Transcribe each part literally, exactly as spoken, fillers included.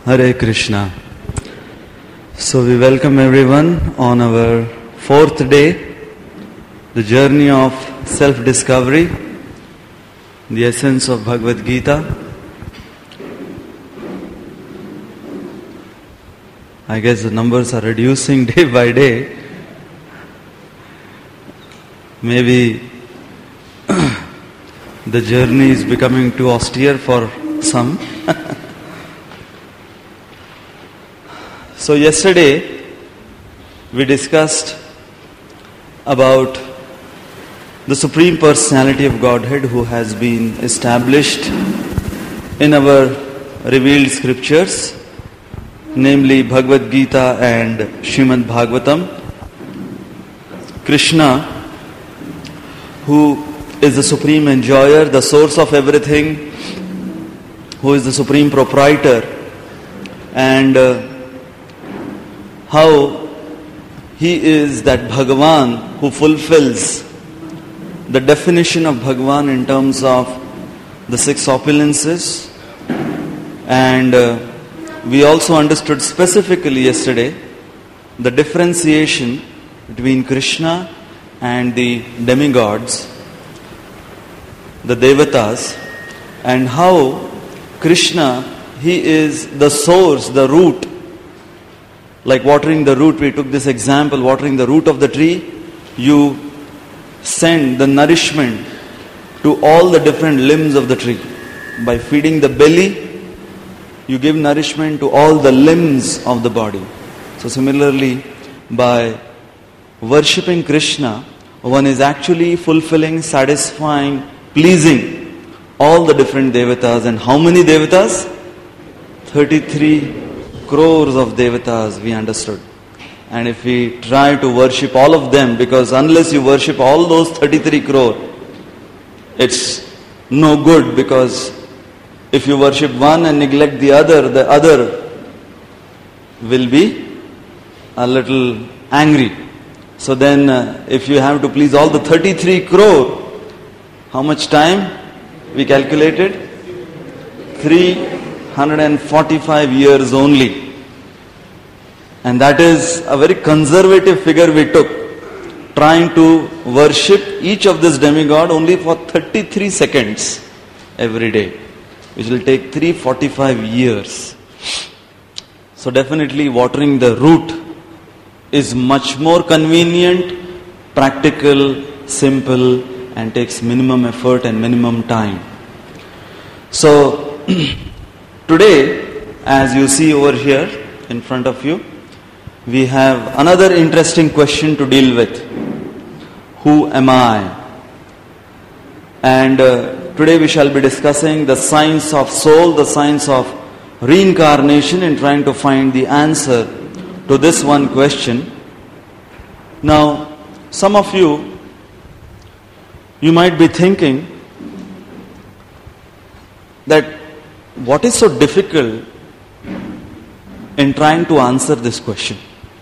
Hare Krishna. So we welcome everyone on our fourth day, the journey of self-discovery, the essence of Bhagavad Gita. I guess the numbers are reducing day by day. Maybe the journey is becoming too austere for some. So yesterday we discussed about the Supreme Personality of Godhead who has been established in our revealed scriptures, namely Bhagavad Gita and Srimad Bhagavatam. Krishna, who is the supreme enjoyer, the source of everything, who is the supreme proprietor, and uh, how he is that Bhagavan who fulfills the definition of Bhagavan in terms of the six opulences. And uh, we also understood specifically yesterday the differentiation between Krishna and the demigods, the devatas, and how Krishna, he is the source, the root. Like watering the root, we took this example, watering the root of the tree, you send the nourishment to all the different limbs of the tree. By feeding the belly, you give nourishment to all the limbs of the body. So similarly, by worshipping Krishna, one is actually fulfilling, satisfying, pleasing all the different devatas. And how many devatas? thirty-three crores of devatas, we understood. And if we try to worship all of them, because unless you worship all those thirty-three crore, it's no good, because if you worship one and neglect the other, the other will be a little angry. So then uh, if you have to please all the thirty-three crore, how much time we calculated? three hundred forty-five years only. And that is a very conservative figure we took, trying to worship each of this demigod only for thirty-three seconds every day, which will take three hundred forty-five years. So definitely watering the root is much more convenient, practical, simple, and takes minimum effort and minimum time. So today, as you see over here in front of you, we have another interesting question to deal with. Who am I? And uh, today we shall be discussing the science of soul, the science of reincarnation, and trying to find the answer to this one question. Now, some of you, you might be thinking that what is so difficult in trying to answer this question?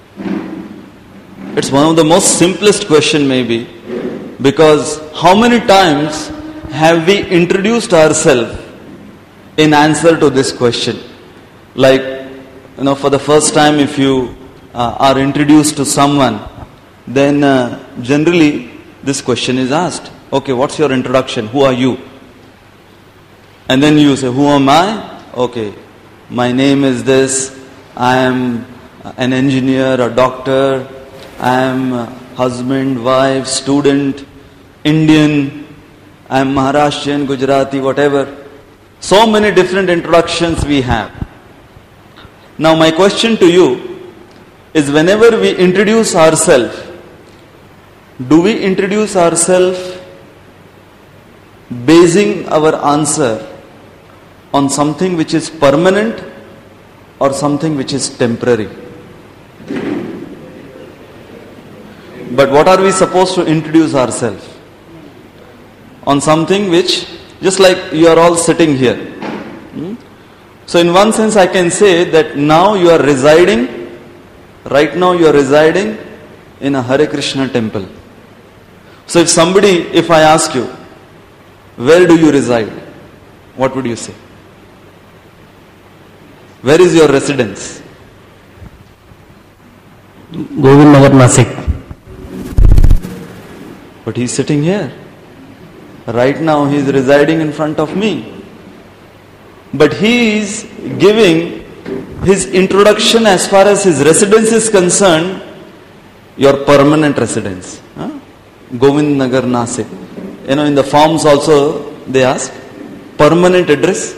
It's one of the most simplest question maybe, because how many times have we introduced ourselves in answer to this question? Like, you know, for the first time if you uh, are introduced to someone, then uh, generally this question is asked. Okay, what's your introduction? Who are you? And then you say, who am I? Okay, my name is this. I am an engineer, a doctor. I am a husband, wife, student, Indian. I am Maharashtrian, Gujarati, whatever. So many different introductions we have. Now my question to you is, whenever we introduce ourselves, do we introduce ourselves basing our answer on something which is permanent or something which is temporary? But what are we supposed to introduce ourselves? On something which, just like you are all sitting here. Hmm? So in one sense I can say that now you are residing, right now you are residing in a Hare Krishna temple. So if somebody, if I ask you, where do you reside? What would you say? Where is your residence? Govind Nagar, Nasik. But he is sitting here. Right now he is residing in front of me. But he is giving his introduction as far as his residence is concerned, your permanent residence. Huh? Govind Nagar, Nasik. You know, in the forms also they ask, permanent address.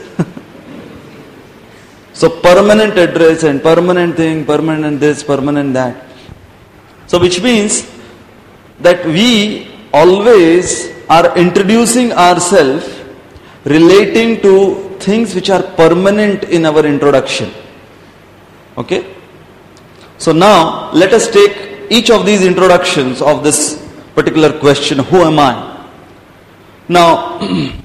So permanent address and permanent thing, permanent this, permanent that. So which means that we always are introducing ourselves relating to things which are permanent in our introduction. Okay? So now let us take each of these introductions of this particular question, who am I? Now,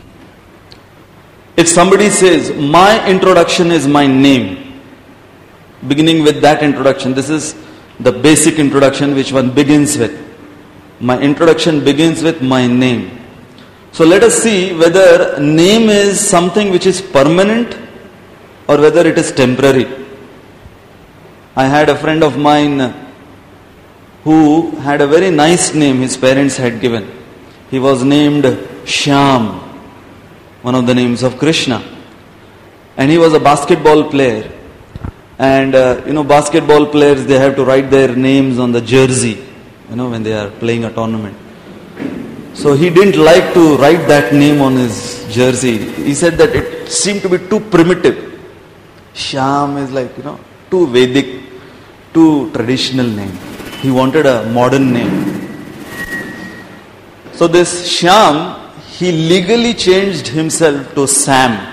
if somebody says, my introduction is my name, beginning with that introduction, this is the basic introduction which one begins with. My introduction begins with my name. So let us see whether name is something which is permanent or whether it is temporary. I had a friend of mine who had a very nice name his parents had given. He was named Shyam, one of the names of Krishna. And he was a basketball player. And uh, you know, basketball players, they have to write their names on the jersey, you know, when they are playing a tournament. So he didn't like to write that name on his jersey. He said that it seemed to be too primitive. Shyam is like, you know, too Vedic, too traditional name. He wanted a modern name. So this Shyam, he legally changed himself to Sam.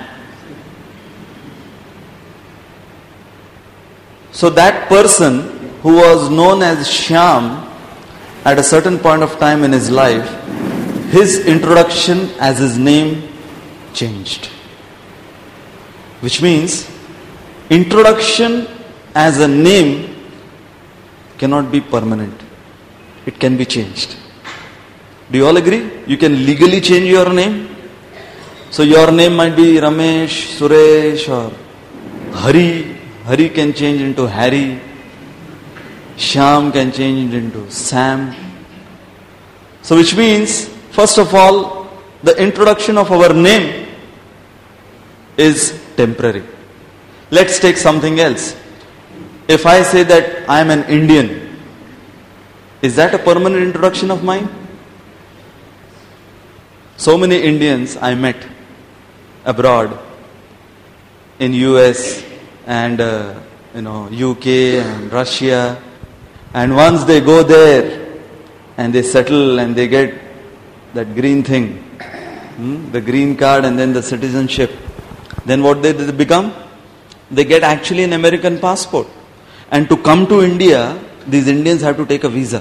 So that person who was known as Shyam, at a certain point of time in his life, his introduction as his name changed. Which means, introduction as a name cannot be permanent. It can be changed. Do you all agree? You can legally change your name. So your name might be Ramesh, Suresh or Hari. Hari can change into Harry. Shyam can change into Sam. So which means, first of all, the introduction of our name is temporary. Let's take something else. If I say that I am an Indian, is that a permanent introduction of mine? So many Indians I met abroad, in U S and uh, you know U K and Russia, and once they go there and they settle and they get that green thing, hmm, the green card and then the citizenship, then what they, they become? They get actually an American passport. And to come to India, these Indians have to take a visa.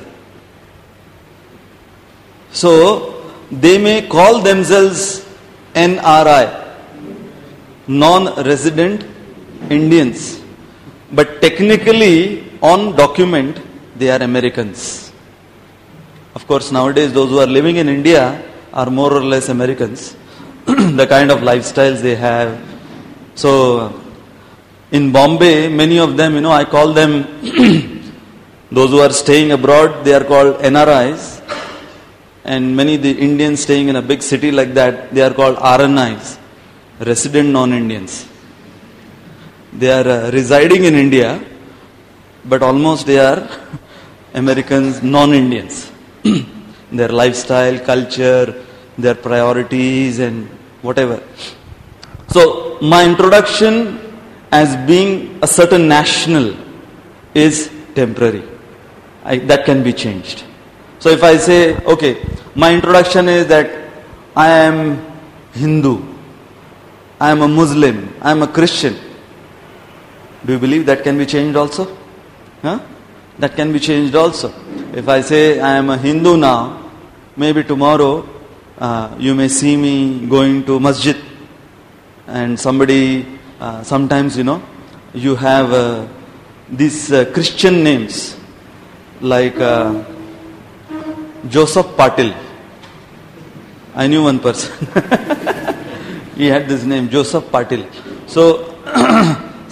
So they may call themselves N R I, non-resident Indians, but technically on document they are Americans. Of course, nowadays those who are living in India are more or less Americans. The kind of lifestyles they have. So in Bombay, many of them, you know, I call them those who are staying abroad, they are called N R Is. And many the Indians staying in a big city like that, they are called R N Is, resident non-Indians. They are uh, residing in India, but almost they are Americans, non-Indians. Their lifestyle, culture, their priorities and whatever. So my introduction as being a certain national is temporary. I, that can be changed. So if I say, okay, my introduction is that I am Hindu, I am a Muslim, I am a Christian. Do you believe that can be changed also? Huh? That can be changed also. If I say I am a Hindu now, maybe tomorrow uh, you may see me going to masjid and somebody, uh, sometimes you know, you have uh, these uh, Christian names like uh, Joseph Patil. I knew one person. He had this name, Joseph Patil. So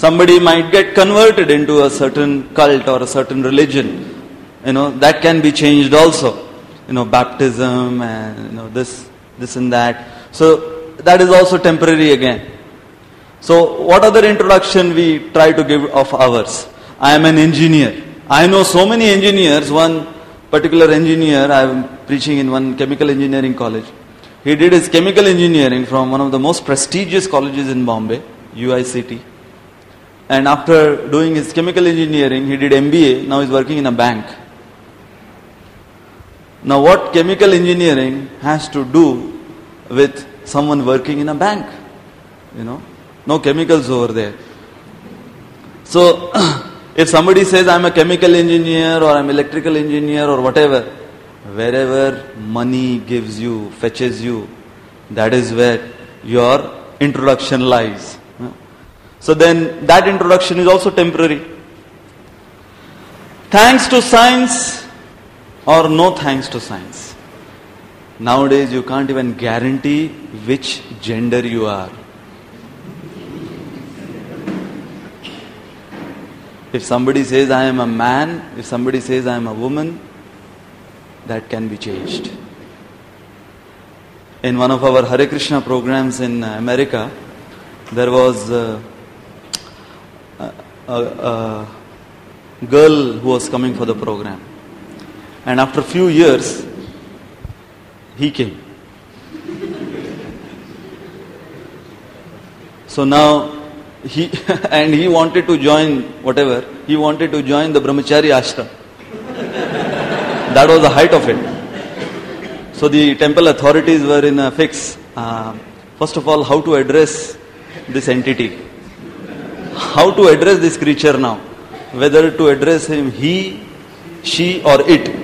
Somebody might get converted into a certain cult or a certain religion. You know, that can be changed also. You know, baptism and you know this, this and that. So that is also temporary again. So what other introduction we try to give of ours? I am an engineer. I know so many engineers. One particular engineer, I am preaching in one chemical engineering college. He did his chemical engineering from one of the most prestigious colleges in Bombay, U I C T. And after doing his chemical engineering, he did M B A. Now he's working in a bank. Now what chemical engineering has to do with someone working in a bank? You know, no chemicals over there. So if somebody says I'm a chemical engineer or I'm electrical engineer or whatever, wherever money gives you, fetches you, that is where your introduction lies. So then that introduction is also temporary. Thanks to science or no thanks to science. Nowadays you can't even guarantee which gender you are. If somebody says I am a man, if somebody says I am a woman, that can be changed. In one of our Hare Krishna programs in America, there was a, a, a, a girl who was coming for the program. And after a few years, he came. So now, he and he wanted to join whatever, he wanted to join the Brahmachari ashram. That was the height of it. So the temple authorities were in a fix. Uh, first of all, how to address this entity. How to address this creature now. Whether to address him he, she or it.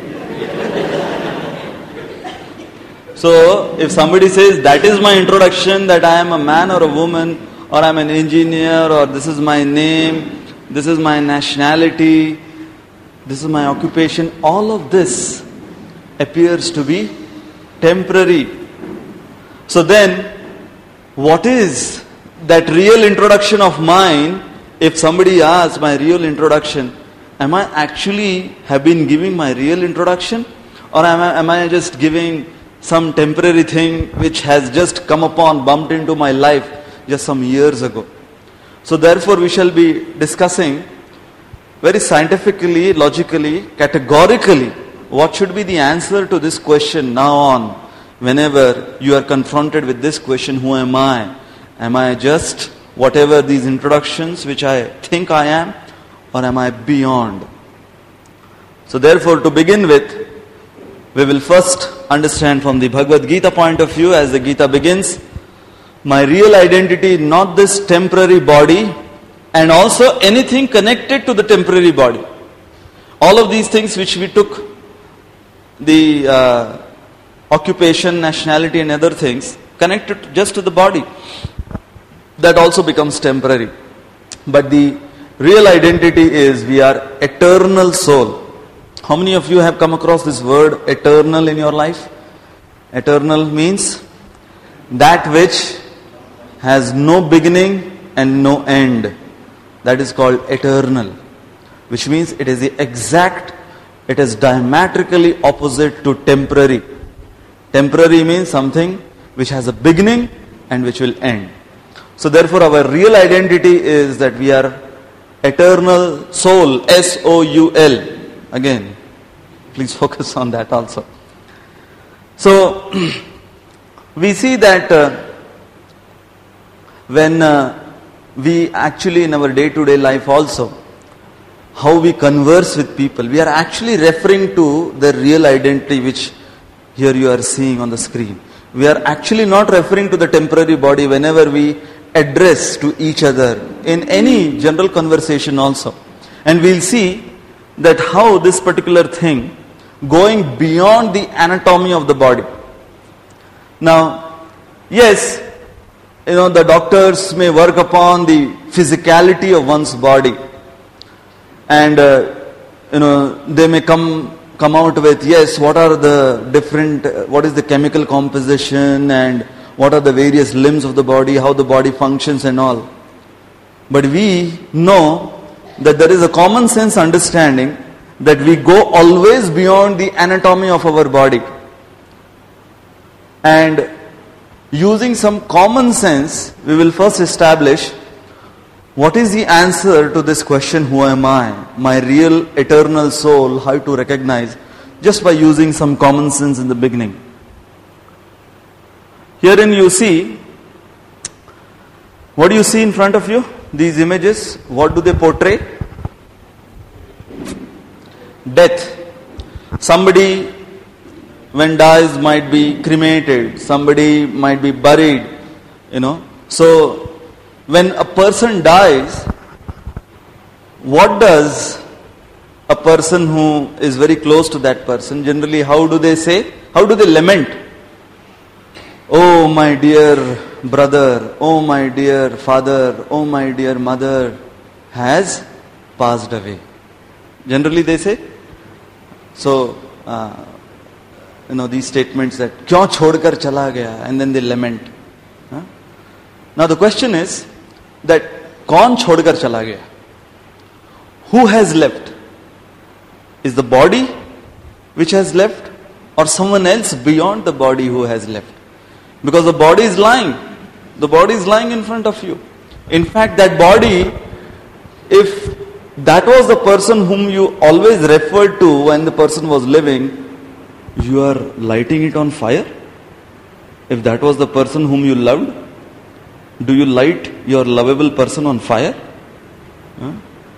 So if somebody says that is my introduction, that I am a man or a woman, or I am an engineer, or this is my name, this is my nationality, this is my occupation, all of this appears to be temporary. So then, what is that real introduction of mine? If somebody asks my real introduction, am I actually have been giving my real introduction? Or am I, am I just giving some temporary thing which has just come upon, bumped into my life just some years ago? So therefore we shall be discussing very scientifically, logically, categorically what should be the answer to this question now on. Whenever you are confronted with this question, who am I? Am I just whatever these introductions which I think I am, or am I beyond? So therefore, to begin with, we will first understand from the Bhagavad Gita point of view, as the Gita begins, my real identity, not this temporary body, and also anything connected to the temporary body. All of these things which we took, the uh, occupation, nationality and other things, connected just to the body, that also becomes temporary. But the real identity is we are eternal soul. How many of you have come across this word eternal in your life? Eternal means that which has no beginning and no end. That is called eternal. Which means it is the exact, it is diametrically opposite to temporary. Temporary means something which has a beginning and which will end. So therefore our real identity is that we are eternal soul, S O U L. Again, please focus on that also. So we see that uh, when uh, we actually in our day-to-day life also, how we converse with people, we are actually referring to the real identity which here you are seeing on the screen. We are actually not referring to the temporary body whenever we address to each other in any general conversation also. And we'll see that how this particular thing going beyond the anatomy of the body. Now, yes, you know, the doctors may work upon the physicality of one's body, and uh, you know, they may come come out with, yes, what are the different, uh, what is the chemical composition and what are the various limbs of the body, how the body functions and all. But we know that there is a common sense understanding that we go always beyond the anatomy of our body. And using some common sense, we will first establish what is the answer to this question, who am I? My real eternal soul, how to recognize, just by using some common sense in the beginning. Herein you see, what do you see in front of you? These images, what do they portray? Death. Somebody, when dies, might be cremated. Somebody might be buried. You know. So, when a person dies, what does a person who is very close to that person, generally how do they say? How do they lament? Oh my dear brother, oh my dear father, oh my dear mother has passed away. Generally they say. So, uh, you know, these statements that "Kyon chhodkar chala gaya," and then they lament. Huh? Now the question is that "Kaun chhodkar chala gaya?" Who has left? Is the body which has left, or someone else beyond the body who has left? Because the body is lying. The body is lying in front of you. In fact, that body, if that was the person whom you always referred to when the person was living, you are lighting it on fire? If that was the person whom you loved, do you light your lovable person on fire? Huh?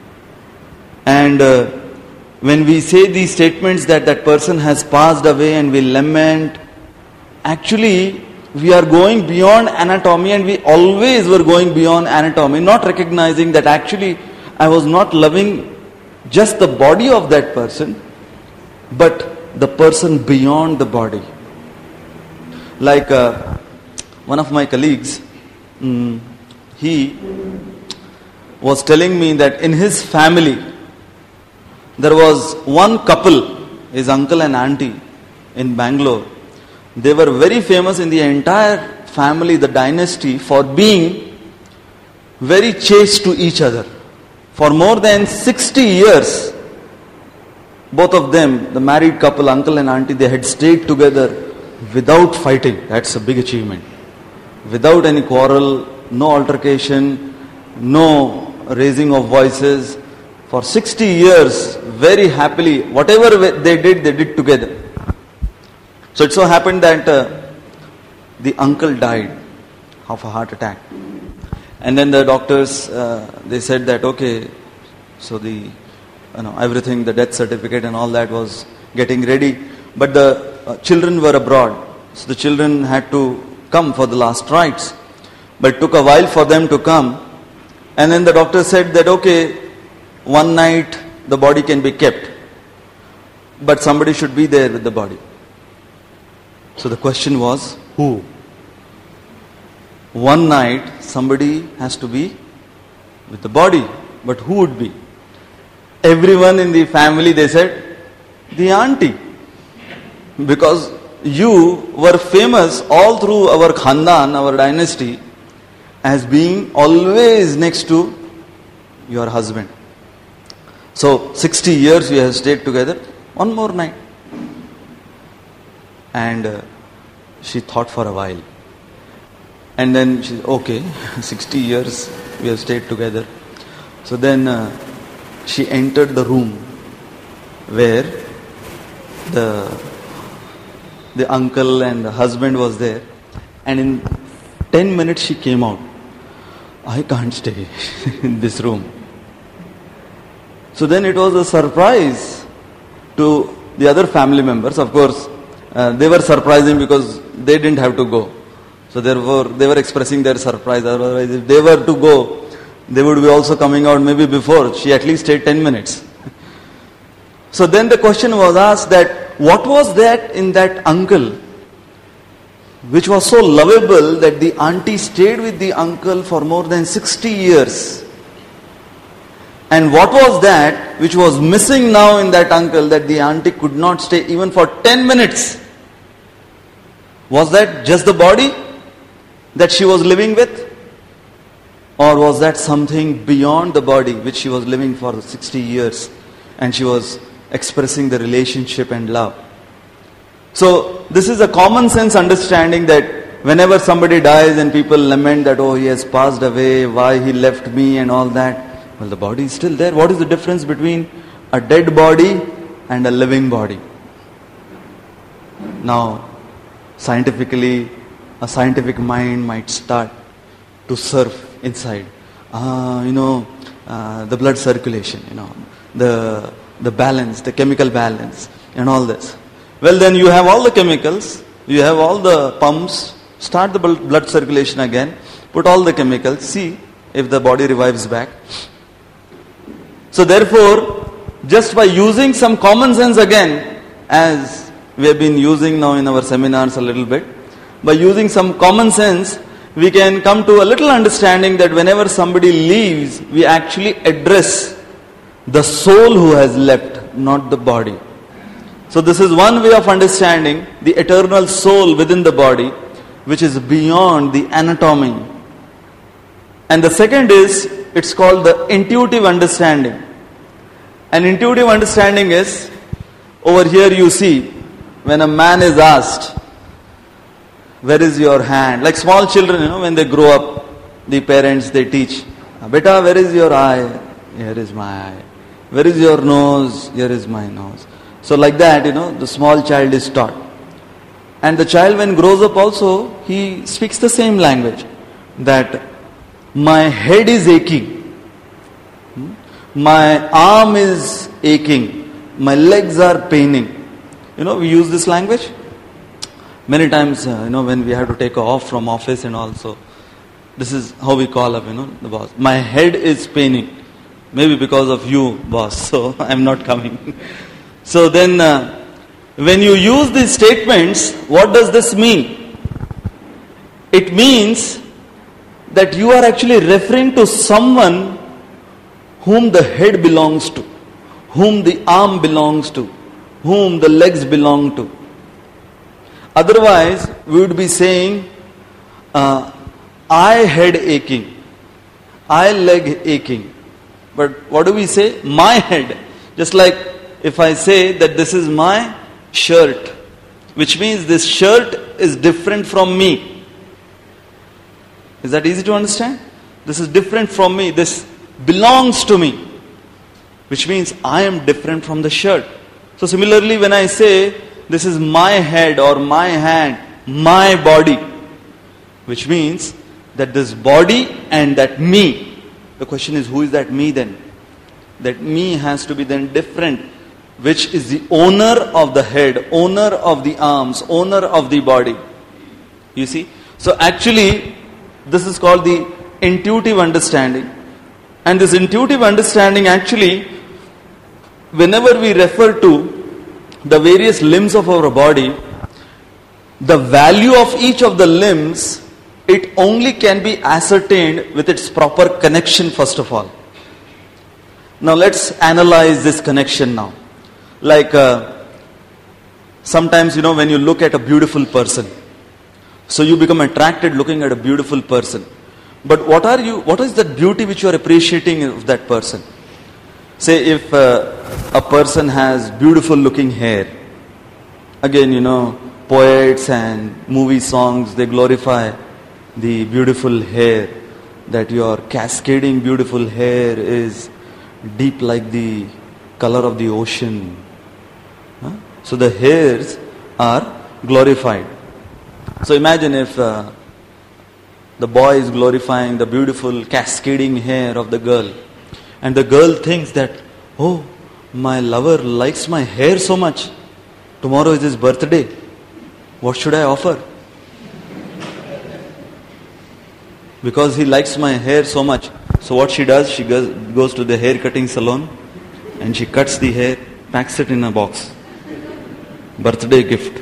And uh, when we say these statements that that person has passed away and we lament, actually we are going beyond anatomy, and we always were going beyond anatomy, not recognizing that actually I was not loving just the body of that person, but the person beyond the body. Like uh, one of my colleagues, mm, he was telling me that in his family there was one couple, his uncle and auntie in Bangalore. They were very famous in the entire family, the dynasty, for being very chaste to each other. For more than sixty years, both of them, the married couple, uncle and auntie, they had stayed together without fighting. That's a big achievement. Without any quarrel, no altercation, no raising of voices. For sixty years, very happily, whatever they did, they did together. So it so happened that uh, the uncle died of a heart attack. And then the doctors, uh, they said that, okay, so the, you know, everything, the death certificate and all that was getting ready. But the uh, children were abroad. So the children had to come for the last rites. But it took a while for them to come. And then the doctor said that, okay, one night the body can be kept, but somebody should be there with the body. So the question was, who? One night somebody has to be with the body, but who would be? Everyone in the family, they said, the auntie. Because you were famous all through our khandan, our dynasty, as being always next to your husband. So sixty years we have stayed together, one more night. And uh, she thought for a while. And then she said, okay, sixty years we have stayed together. So then uh, she entered the room where the the uncle and the husband was there. And in ten minutes she came out. I can't stay in this room. So then it was a surprise to the other family members. Of course, uh, they were surprising because they didn't have to go. So therefore, they were expressing their surprise. Otherwise, if they were to go, they would be also coming out maybe before. She at least stayed ten minutes. So then the question was asked that, what was that in that uncle which was so lovable that the auntie stayed with the uncle for more than sixty years? And what was that which was missing now in that uncle that the auntie could not stay even for ten minutes? Was that just the body that she was living with? Or was that something beyond the body which she was living for sixty years and she was expressing the relationship and love? So this is a common sense understanding that whenever somebody dies and people lament that, oh, he has passed away, why he left me and all that. Well, the body is still there. What is the difference between a dead body and a living body? Now, scientifically, a scientific mind might start to surf inside. Ah, you know, uh, the blood circulation, you know, the the balance, the chemical balance and all this. Well, then you have all the chemicals, you have all the pumps, start the blood circulation again, put all the chemicals, see if the body revives back. So therefore, just by using some common sense again, as we have been using now in our seminars a little bit, by using some common sense, we can come to a little understanding that whenever somebody leaves, we actually address the soul who has left, not the body. So this is one way of understanding the eternal soul within the body, which is beyond the anatomy. And the second is, it's called the intuitive understanding. An intuitive understanding is, over here you see, when a man is asked, where is your hand? Like small children, you know, when they grow up, the parents, they teach, beta, where is your eye? Here is my eye. Where is your nose? Here is my nose. So like that, you know, the small child is taught. And the child when grows up also, he speaks the same language. That my head is aching. My arm is aching. My legs are paining. You know, we use this language. Many times, uh, you know, when we have to take off from office and also, this is how we call up, you know, the boss. My head is paining. Maybe because of you, boss. So I'm not coming. So then, uh, when you use these statements, what does this mean? It means that you are actually referring to someone whom the head belongs to, whom the arm belongs to, whom the legs belong to. Otherwise, we would be saying, uh, I head aching, I leg aching. But what do we say? My head. Just like if I say that this is my shirt, which means this shirt is different from me. Is that easy to understand? This is different from me. This belongs to me. Which means I am different from the shirt. So similarly, when I say this is my head or my hand, my body, which means that this body and that me. The question is, who is that me then? That me has to be then different. Which is the owner of the head, owner of the arms, owner of the body. You see? So actually, this is called the intuitive understanding. And this intuitive understanding actually, whenever we refer to the various limbs of our body, the value of each of the limbs, it only can be ascertained with its proper connection first of all. Now let's analyze this connection now. Like uh, sometimes, you know, when you look at a beautiful person, so you become attracted looking at a beautiful person. But what are you? What is that beauty which you are appreciating of that person? Say if uh, a person has beautiful looking hair. Again, you know, poets and movie songs, they glorify the beautiful hair. That your cascading beautiful hair is deep like the color of the ocean. Huh? So the hairs are glorified. So imagine if uh, the boy is glorifying the beautiful cascading hair of the girl, and the girl thinks that, oh, my lover likes my hair so much. Tomorrow is his birthday. What should I offer? Because he likes my hair so much. So what she does, she goes, goes to the hair cutting salon and she cuts the hair, packs it in a box. Birthday gift.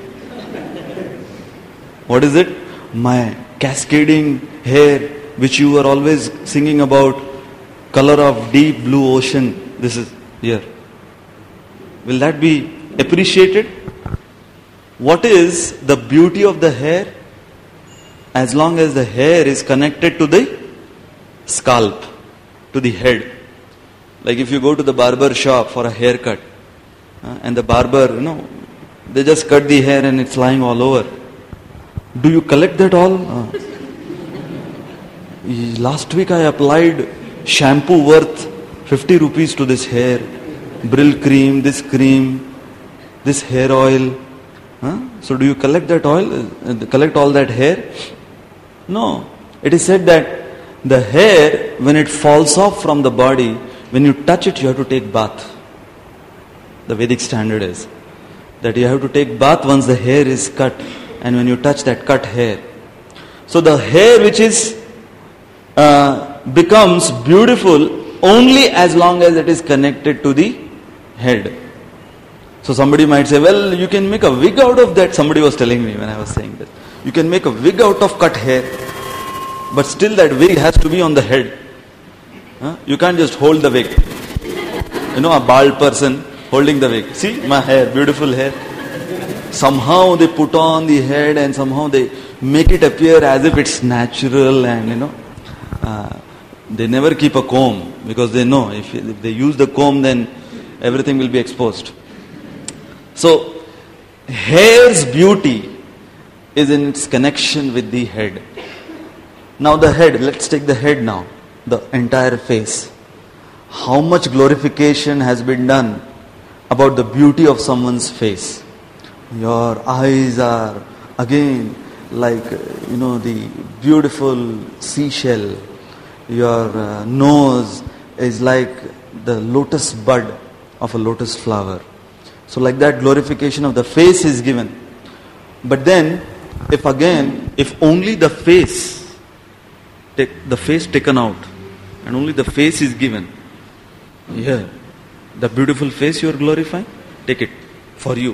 What is it? My cascading hair, which you are always singing about, color of deep blue ocean. This is here. Will that be appreciated? What is the beauty of the hair? As long as the hair is connected to the scalp to the head. Like if you go to the barber shop for a haircut, uh, and the barber, you know, they just cut the hair and it's lying all over. Do you collect that all? Uh, last week I applied shampoo worth fifty rupees to this hair, Brill cream, this cream, this hair oil. Huh? So do you collect that oil, uh, collect all that hair? No. It is said that the hair, when it falls off from the body, when you touch it, you have to take bath. The Vedic standard is that you have to take bath once the hair is cut, and when you touch that cut hair. So the hair which is uh, becomes beautiful only as long as it is connected to the head. So somebody might say, well, you can make a wig out of that. Somebody was telling me when I was saying that. You can make a wig out of cut hair, but still that wig has to be on the head. Huh? You can't just hold the wig. You know, a bald person holding the wig. See, my hair, beautiful hair. Somehow they put on the head and somehow they make it appear as if it's natural, and you know, uh, they never keep a comb because they know if, if they use the comb, then everything will be exposed. So, hair's beauty is in its connection with the head. Now the head, let's take the head now, the entire face. How much glorification has been done about the beauty of someone's face. Your eyes are again like, you know, the beautiful seashell. Your uh, nose is like the lotus bud of a lotus flower. So like that, glorification of the face is given. But then, if again, if only the face, take the face taken out, and only the face is given, here, the beautiful face you are glorifying, take it for you,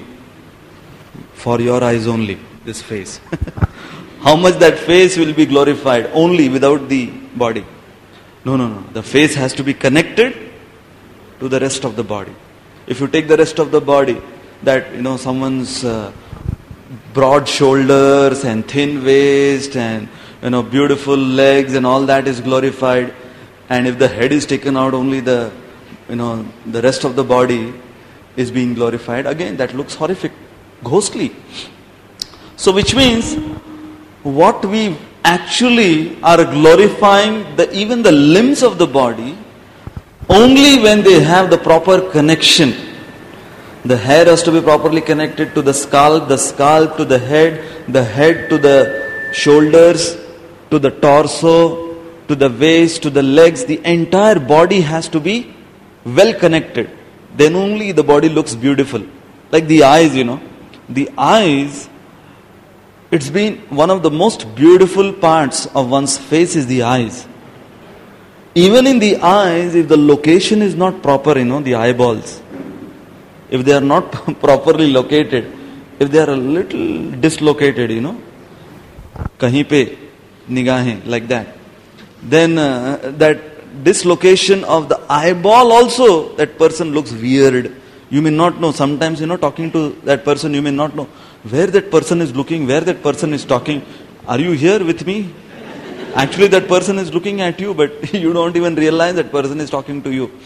for your eyes only, this face. How much that face will be glorified only without the body? No, no, no. The face has to be connected to the rest of the body. If you take the rest of the body, that, you know, someone's uh, broad shoulders and thin waist and, you know, beautiful legs and all that is glorified. And if the head is taken out, only the, you know, the rest of the body is being glorified. Again, that looks horrific, ghostly. So which means, what we actually are glorifying, the even the limbs of the body, only when they have the proper connection. The hair has to be properly connected to the scalp, the scalp to the head, the head to the shoulders, to the torso, to the waist, to the legs. The entire body has to be well connected. Then only the body looks beautiful. Like the eyes, you know. The eyes, it's been one of the most beautiful parts of one's face is the eyes. Even in the eyes, if the location is not proper, you know, the eyeballs, if they are not properly located, if they are a little dislocated, you know, kahin pe nigahein, like that, then uh, that dislocation of the eyeball also, that person looks weird. You may not know, sometimes, you know, talking to that person, you may not know where that person is looking, where that person is talking. Are you here with me? Actually, that person is looking at you, but you don't even realize that person is talking to you.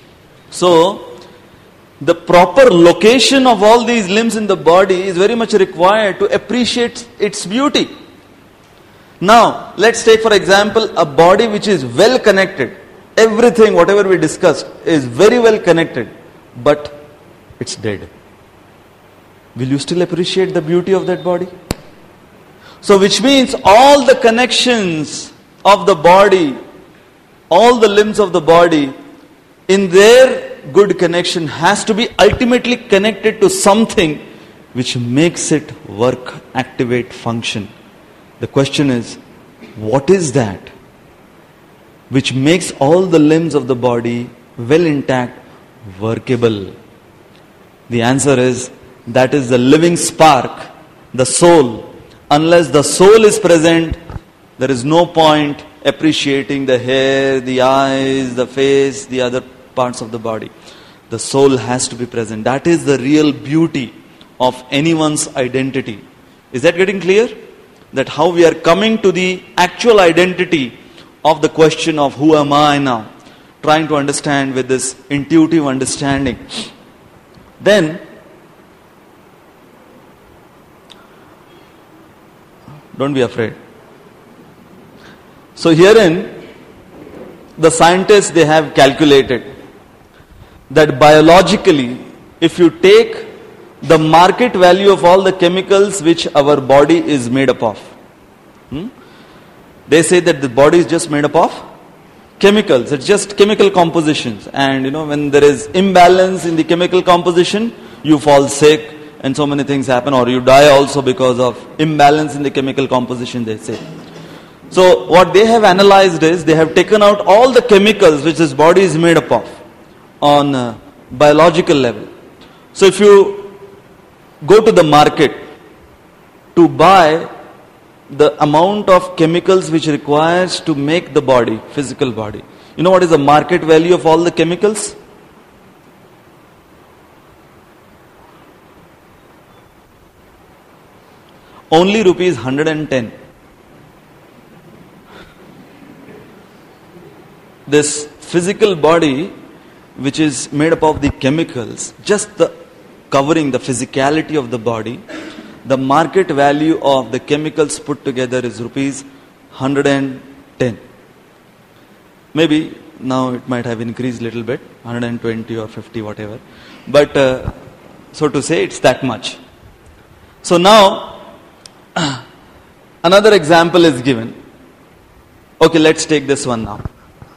So, the proper location of all these limbs in the body is very much required to appreciate its beauty. Now, let's take for example a body which is well connected. Everything, whatever we discussed, is very well connected, but it's dead. Will you still appreciate the beauty of that body? So which means all the connections of the body, all the limbs of the body, in their good connection has to be ultimately connected to something which makes it work, activate, function. The question is, what is that which makes all the limbs of the body well intact, workable? The answer is, that is the living spark, the soul. Unless the soul is present, there is no point appreciating the hair, the eyes, the face, the other parts of the body. The soul has to be present. That is the real beauty of anyone's identity. Is that getting clear? That how we are coming to the actual identity of the question of who am I now, trying to understand with this intuitive understanding, then don't be afraid. So herein, the scientists, they have calculated that biologically, if you take the market value of all the chemicals which our body is made up of, hmm? they say that the body is just made up of chemicals. It's just chemical compositions. And you know, when there is imbalance in the chemical composition, you fall sick and so many things happen, or you die also because of imbalance in the chemical composition, they say. So what they have analyzed is, they have taken out all the chemicals which this body is made up of on a biological level. So if you go to the market to buy the amount of chemicals which requires to make the body, physical body, you know what is the market value of all the chemicals? Only rupees one hundred ten. This physical body which is made up of the chemicals, just the covering the physicality of the body, the market value of the chemicals put together is rupees one hundred ten. Maybe now it might have increased a little bit, one hundred twenty or fifty, whatever. But uh, so to say, it's that much. So now, another example is given. Okay, let's take this one now.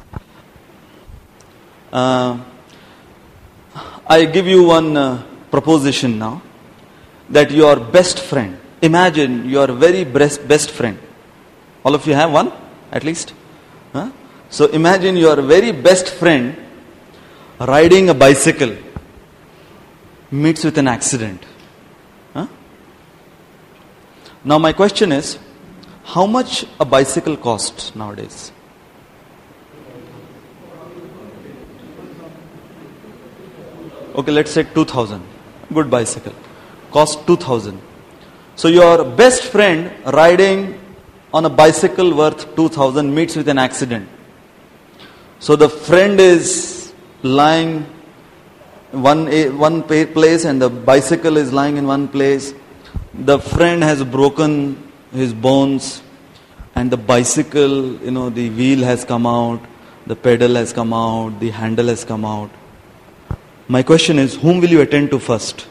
Uh, I give you one uh, proposition now, that your best friend, imagine your very best, best friend. All of you have one, at least? Huh? So imagine your very best friend riding a bicycle meets with an accident. Huh? Now my question is, how much a bicycle costs nowadays? Okay, let's say two thousand. Good bicycle. Cost two thousand. So your best friend riding on a bicycle worth two thousand meets with an accident. So the friend is lying one one place and the bicycle is lying in one place. The friend has broken his bones and the bicycle, you know, the wheel has come out, the pedal has come out, the handle has come out. My question is, whom will you attend to first?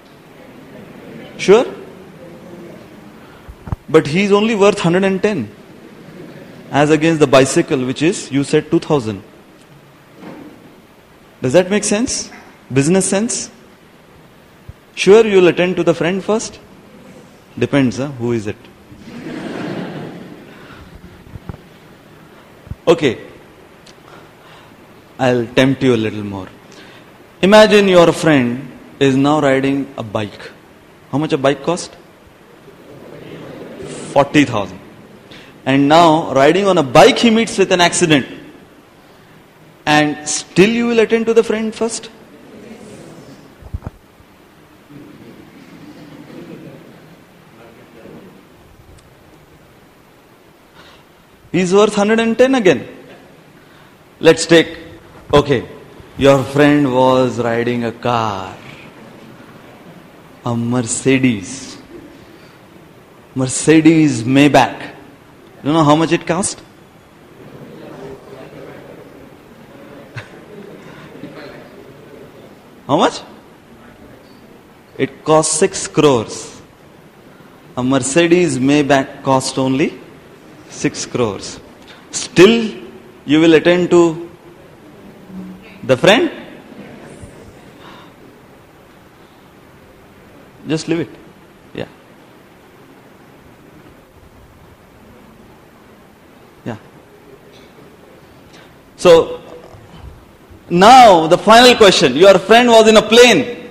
Sure? But he is only worth one hundred ten as against the bicycle which is, you said two thousand. Does that make sense? Business sense? Sure, you will attend to the friend first? Depends, huh? Who is it? Okay. I'll tempt you a little more. Imagine your friend is now riding a bike. How much a bike cost? forty thousand. And now, riding on a bike, he meets with an accident. And still you will attend to the friend first? He's worth one hundred ten again. Let's take, okay, your friend was riding a car, a Mercedes, Mercedes Maybach. You know how much it cost? How much? It cost six crores. A Mercedes Maybach cost only six crores. Still, you will attend to the friend? Just leave it. Yeah. Yeah. So, now the final question. Your friend was in a plane.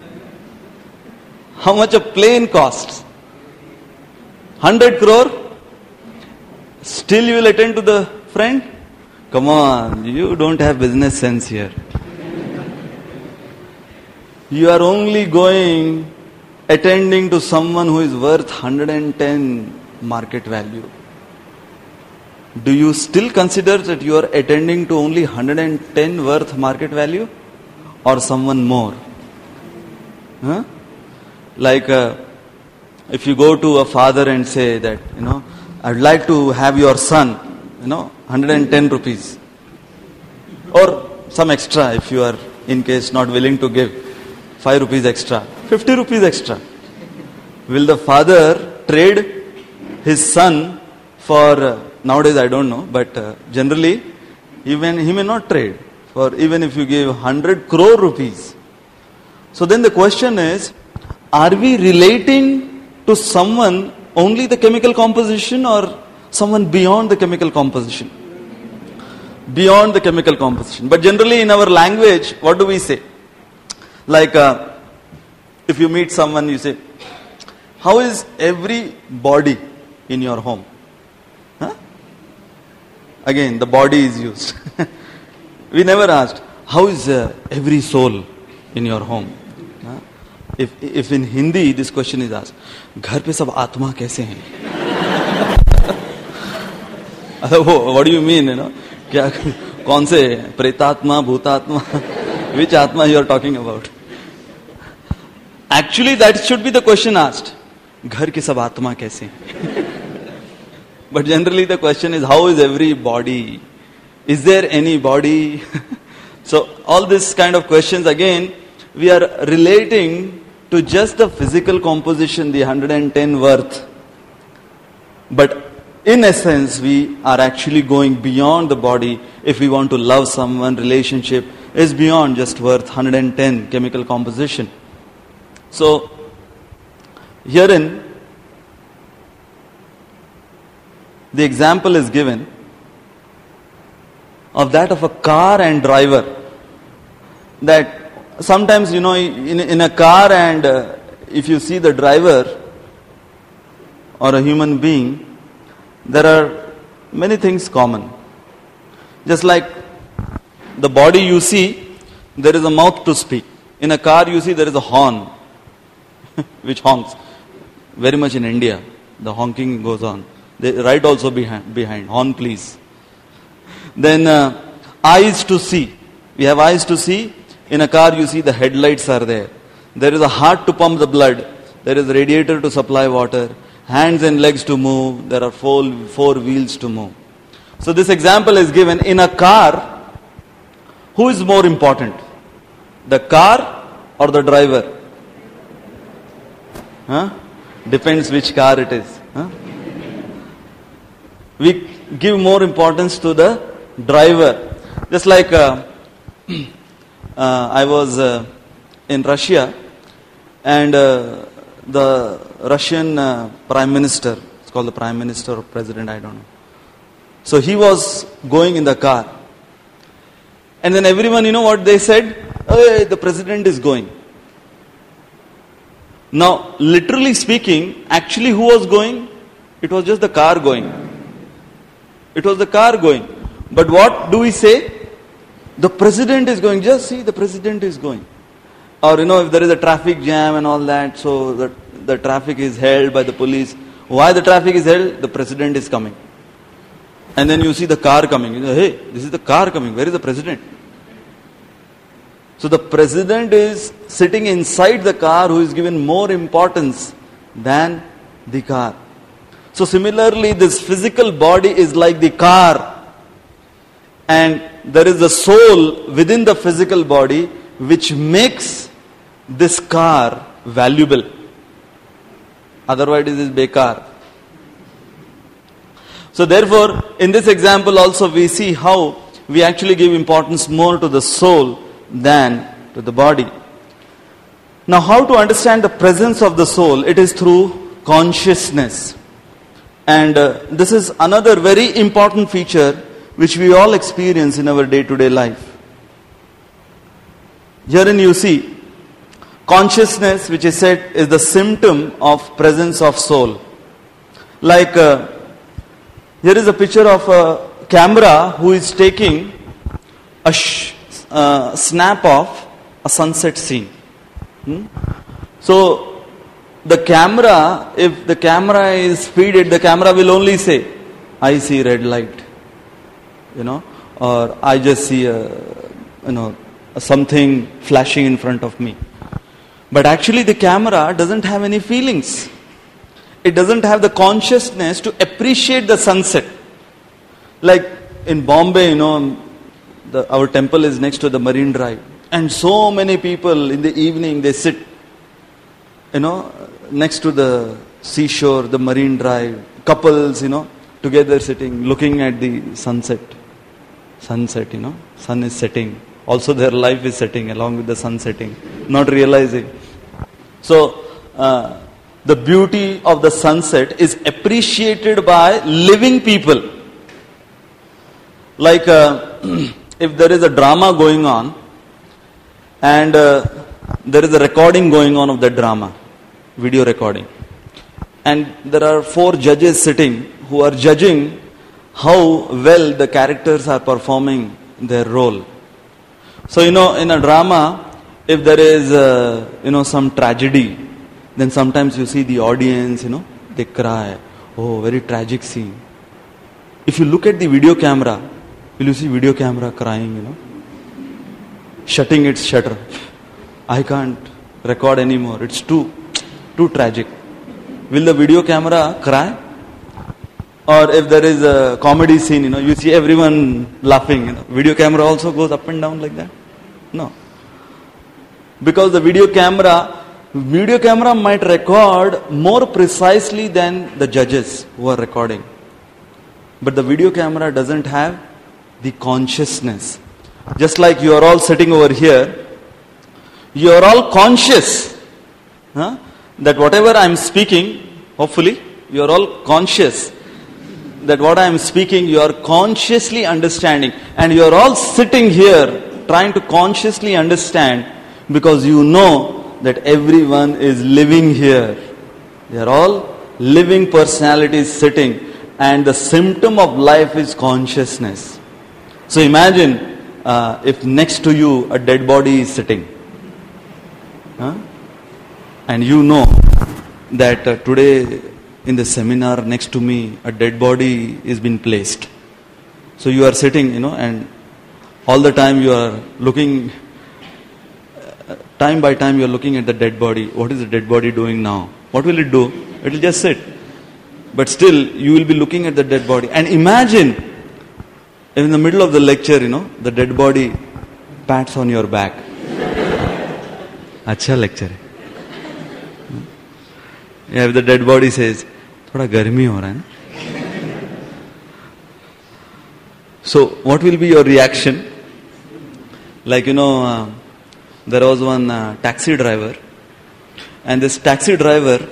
How much a plane costs? one hundred crore? Still you will attend to the friend? Come on, you don't have business sense here. You are only going, attending to someone who is worth one hundred ten market value. do you still consider that you are attending to only one hundred ten worth market value or someone more? Huh? Like uh, if you go to a father and say that, you know, I'd like to have your son, you know, one hundred ten rupees. Or some extra if you are in case not willing to give five rupees extra, fifty rupees extra. Will the father trade his son for, uh, nowadays I don't know, but uh, generally even he may not trade for even if you give one hundred crore rupees. So then the question is, are we relating to someone only the chemical composition or someone beyond the chemical composition? Beyond the chemical composition. But generally in our language, what do we say? Like uh, if you meet someone, you say, how is every body in your home? Huh? Again, the body is used. We never asked, how is uh, every soul in your home? Huh? If if in Hindi this question is asked, घर पे सब आत्मा कैसे हैं? What do you mean, you know? क्या कौन से प्रेतात्मा भूतात्मा which atma you are talking about? Actually that should be the question asked, घर की सब आत्मा कैसे? But generally the question is, how is every body? Is there any body? So all this kind of questions, again we are relating to just the physical composition, the one hundred ten worth. But in essence, we are actually going beyond the body. If we want to love someone, relationship is beyond just worth one hundred ten chemical composition. So, herein, the example is given of that of a car and driver. That sometimes, you know, in, in a car and uh, if you see the driver or a human being, there are many things common. Just like the body you see, there is a mouth to speak. In a car you see there is a horn which honks. Very much in India, the honking goes on. They write also behind, behind horn please. Then uh, eyes to see. We have eyes to see. In a car you see the headlights are there. There is a heart to pump the blood. There is a radiator to supply water. Hands and legs to move. There are four, four wheels to move. So this example is given. In a car, who is more important? The car or the driver? Huh? Depends which car it is. Huh? We give more importance to the driver. Just like uh, uh, I was uh, in Russia and uh, the Russian uh, Prime Minister, it's called the Prime Minister or President, I don't know. So he was going in the car. And then everyone, you know what they said? Hey, the President is going. Now, literally speaking, actually who was going? It was just the car going. It was the car going. But what do we say? The President is going. Just see, the President is going. Or, you know, if there is a traffic jam and all that, so the, the traffic is held by the police. Why the traffic is held? The President is coming. And then you see the car coming. You say, hey, this is the car coming. Where is the President? So the President is sitting inside the car who is given more importance than the car. So similarly, this physical body is like the car. And there is a soul within the physical body which makes this car valuable. Otherwise it is bekar. So therefore, in this example also we see how we actually give importance more to the soul than to the body. Now, how to understand the presence of the soul? It is through consciousness. And uh, this is another very important feature which we all experience in our day-to-day life. Herein you see, consciousness, which is said is the symptom of presence of soul. Like, uh, here is a picture of a camera who is taking a sh- uh, snap of a sunset scene. Hmm? So, the camera, if the camera is speeded, the camera will only say, I see red light. you know, or I just see a, you know, something flashing in front of me. But actually the camera doesn't have any feelings. It doesn't have the consciousness to appreciate the sunset. Like in Bombay, you know, the, our temple is next to the Marine Drive. And so many people in the evening, they sit, you know, next to the seashore, the Marine Drive. Couples, you know, together sitting, looking at the sunset. Sunset, you know, sun is setting. Also their life is setting along with the sun setting. Not realizing. So, uh, the beauty of the sunset is appreciated by living people. Like uh, if there is a drama going on and uh, there is a recording going on of that drama, video recording, and there are four judges sitting who are judging how well the characters are performing their role. So, you know, in a drama, if there is, uh, you know, some tragedy, then sometimes you see the audience, you know, they cry. Oh, very tragic scene. If you look at the video camera, will you see video camera crying, you know, shutting its shutter. I can't record anymore. It's too, too tragic. Will the video camera cry? Or if there is a comedy scene, you know, you see everyone laughing, you know, video camera also goes up and down like that? No. Because the video camera, video camera might record more precisely than the judges who are recording. But the video camera doesn't have the consciousness. Just like you are all sitting over here, you are all conscious huh, that whatever I am speaking, hopefully, you are all conscious that what I am speaking, you are consciously understanding. And you are all sitting here trying to consciously understand because you know that everyone is living here. They are all living personalities sitting. And the symptom of life is consciousness. So imagine uh, if next to you a dead body is sitting. Huh? And you know that uh, today in the seminar next to me a dead body is been placed. So you are sitting, you know, and all the time you are looking, uh, time by time you are looking at the dead body. What is the dead body doing now? What will it do? It will just sit. But still you will be looking at the dead body. And imagine in the middle of the lecture, you know, the dead body pats on your back. Acha lecture hai. Yeah, if the dead body says, thoda garmi ho raha hai. So, what will be your reaction? Like, you know, uh, there was one uh, taxi driver, and this taxi driver,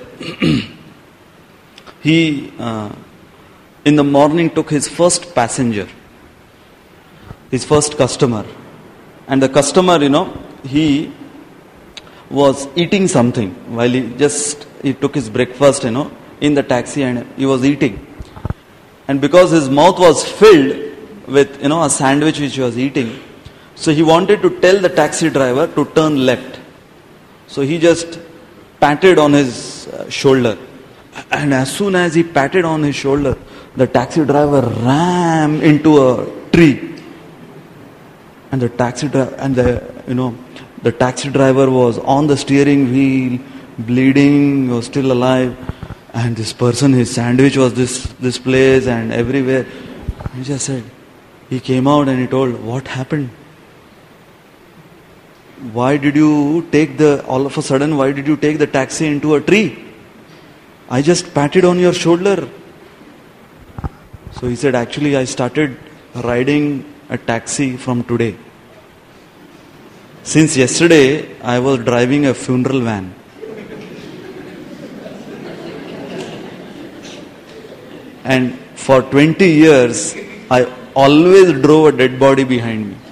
he, uh, in the morning took his first passenger, his first customer. And the customer, you know, he was eating something while he just, he took his breakfast, you know, in the taxi and he was eating. And because his mouth was filled with, you know, a sandwich which he was eating, so he wanted to tell the taxi driver to turn left. So he just patted on his uh, shoulder. And as soon as he patted on his shoulder, the taxi driver ran into a tree. And the taxi driver, and the, you know, the taxi driver was on the steering wheel, bleeding, was still alive. And this person, his sandwich was this, this place and everywhere. He just said, he came out and he told, what happened? Why did you take the, all of a sudden, why did you take the taxi into a tree? I just patted on your shoulder. So he said, actually I started riding a taxi from today. Since yesterday, I was driving a funeral van. And for twenty years, I always drove a dead body behind me.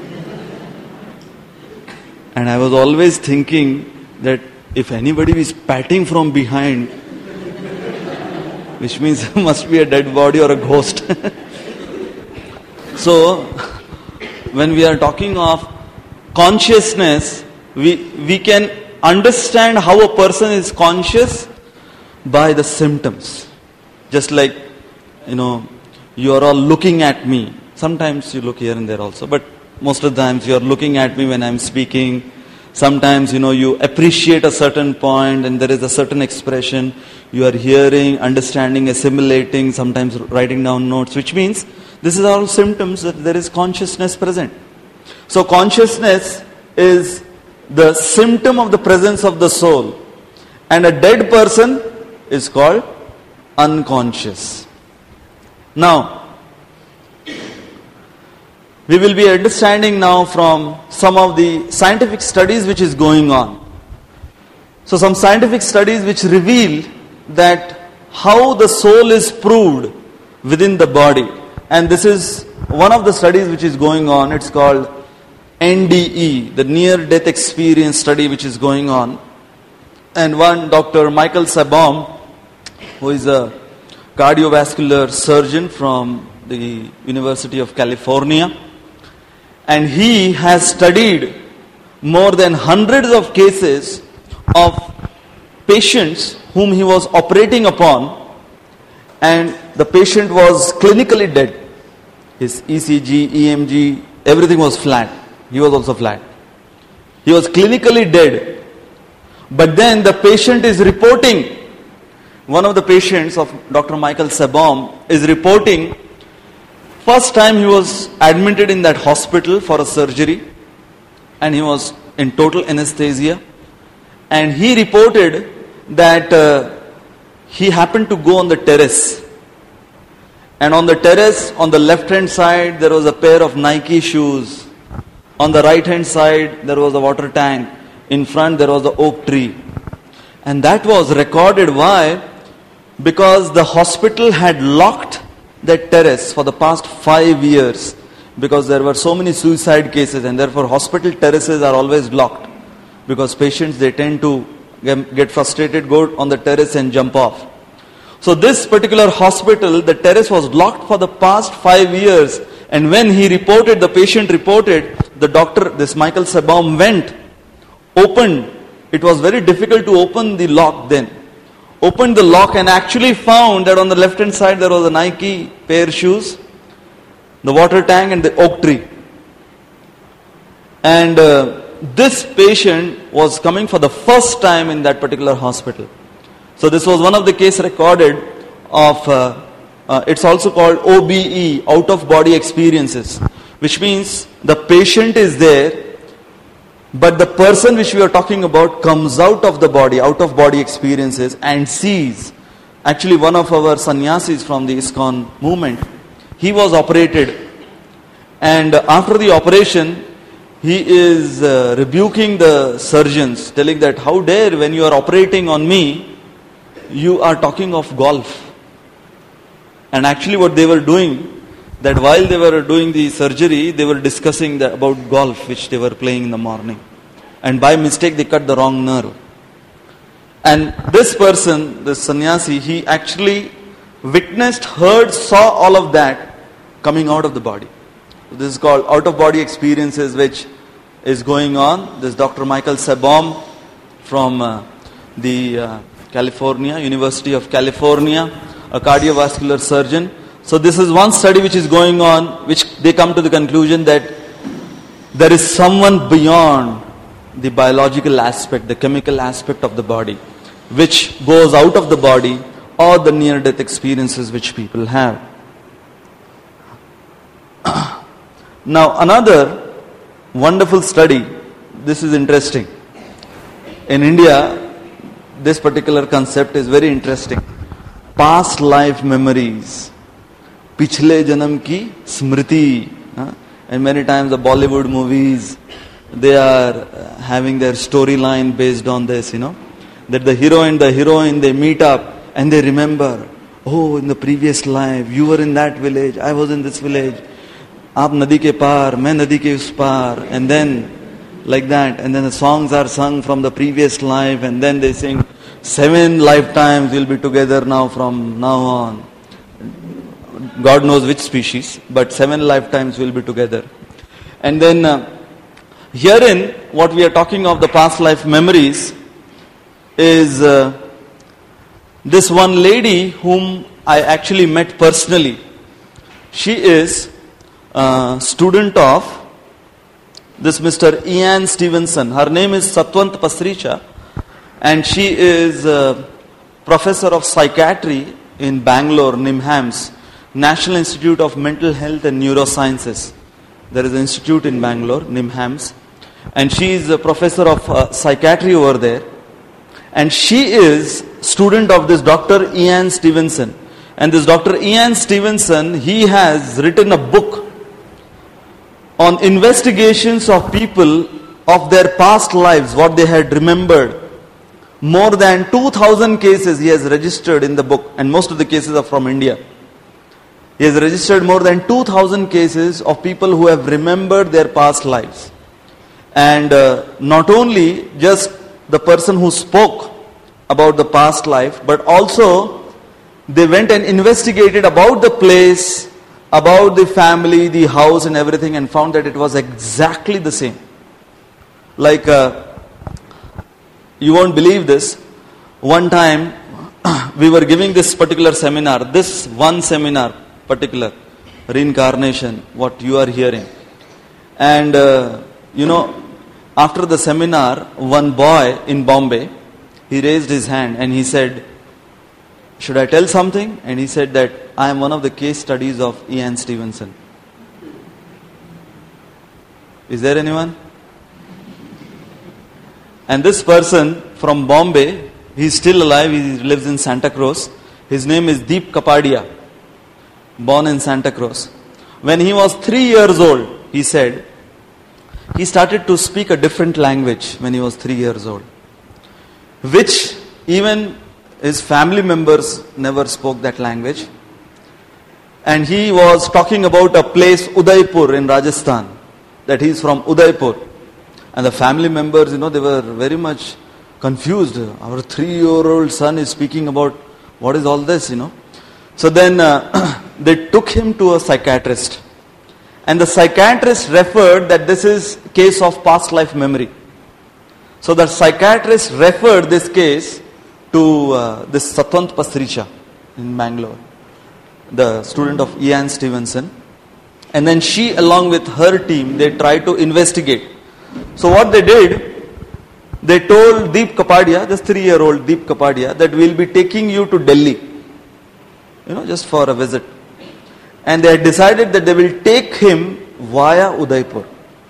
And I was always thinking that if anybody is patting from behind, which means there must be a dead body or a ghost. So, when we are talking of consciousness, we, we can understand how a person is conscious by the symptoms. Just like, you know, you are all looking at me Sometimes you look here and there also, but most of the times you are looking at me when I'm speaking. Sometimes, you know, you appreciate a certain point and there is a certain expression. You are hearing, understanding, assimilating, sometimes writing down notes, which means this is all symptoms that there is consciousness present. So consciousness is the symptom of the presence of the soul. And a dead person is called unconscious. Now, we will be understanding now from some of the scientific studies which is going on. So some scientific studies which reveal that how the soul is proved within the body. And this is one of the studies which is going on. It's called N D E, the Near Death Experience study which is going on. And one Doctor Michael Sabom, who is a cardiovascular surgeon from the University of California, and he has studied more than hundreds of cases of patients whom he was operating upon, and the patient was clinically dead. His E C G, E M G, everything was flat. He was also flat. He was clinically dead. But then the patient is reporting, one of the patients of Doctor Michael Sabom is reporting, first time he was admitted in that hospital for a surgery and he was in total anesthesia, and he reported that uh, he happened to go on the terrace, and on the terrace on the left hand side there was a pair of Nike shoes, on the right hand side there was a water tank, in front there was the oak tree. And that was recorded. Why? Because the hospital had locked that terrace for the past five years because there were so many suicide cases, and therefore hospital terraces are always locked because patients, they tend to get frustrated, go on the terrace and jump off. So this particular hospital, the terrace was locked for the past five years, and when he reported, the patient reported, the doctor, this Michael Sabom, went, opened. It was very difficult to open the lock then. Opened the lock and actually found that on the left hand side there was a Nike pair of shoes, the water tank and the oak tree. And uh, this patient was coming for the first time in that particular hospital. So this was one of the case recorded of, uh, uh, it's also called O B E, out of body experiences, which means the patient is there, but the person which we are talking about comes out of the body, out of body experiences, and sees. Actually, one of our sannyasis from the ISKCON movement, he was operated, and after the operation, he is uh, rebuking the surgeons, telling that how dare, when you are operating on me, you are talking of golf. And actually what they were doing, that while they were doing the surgery, they were discussing the, about golf which they were playing in the morning. And by mistake they cut the wrong nerve. And this person, this sannyasi, he actually witnessed, heard, saw all of that coming out of the body. This is called out of body experiences, which is going on. This Doctor Michael Sabom from uh, the uh, California, University of California, a cardiovascular surgeon. So this is one study which is going on, which they come to the conclusion that there is someone beyond the biological aspect, the chemical aspect of the body, which goes out of the body, or the near-death experiences which people have. Now another wonderful study, this is interesting. In India, this particular concept is very interesting. Past life memories. Pichle janam ki smriti. Huh? And many times the Bollywood movies, they are having their storyline based on this, you know. That the hero and the heroine, they meet up and they remember, oh, in the previous life, you were in that village, I was in this village. Aap nadi ke paar, main nadi ke us paar. And then, like that, and then the songs are sung from the previous life, and then they sing, seven lifetimes we'll be together now from now on. God knows which species, but seven lifetimes we'll be together. And then, uh, herein, what we are talking of, the past life memories, is uh, this one lady whom I actually met personally. She is uh, student of this Mister Ian Stevenson. Her name is Satwant Pasricha, and she is a professor of psychiatry in Bangalore, NIMHAMS, National Institute of Mental Health and Neurosciences. There is an institute in Bangalore, NIMHAMS, and she is a professor of uh, psychiatry over there. And she is student of this Doctor Ian Stevenson. And this Doctor Ian Stevenson, he has written a book on investigations of people of their past lives, what they had remembered. More than two thousand cases he has registered in the book, and most of the cases are from India. He has registered more than two thousand cases of people who have remembered their past lives. And uh, not only just the person who spoke about the past life, but also they went and investigated about the place, about the family, the house and everything, and found that it was exactly the same. Like, uh, you won't believe this. One time, we were giving this particular seminar, this one seminar, particular, reincarnation, what you are hearing. And, uh, you know, after the seminar, one boy in Bombay, he raised his hand and he said, should I tell something? And he said that I am one of the case studies of Ian Stevenson. Is there anyone? And this person from Bombay, he is still alive, he lives in Santa Cruz. His name is Deep Kapadia, born in Santa Cruz. When he was three years old, he said, he started to speak a different language when he was three years old, which even his family members never spoke that language. And he was talking about a place, Udaipur in Rajasthan, that he is from Udaipur. And the family members, you know, they were very much confused. Our three-year-old son is speaking about what is all this, you know. So then uh, they took him to a psychiatrist. And the psychiatrist referred that this is case of past life memory. So the psychiatrist referred this case to uh, this Satwant Pasricha in Bangalore, the student of Ian Stevenson. And then she, along with her team, they tried to investigate. So what they did, they told Deep Kapadia, this three-year-old Deep Kapadia, that we'll be taking you to Delhi, you know, just for a visit. And they had decided that they will take him via Udaipur.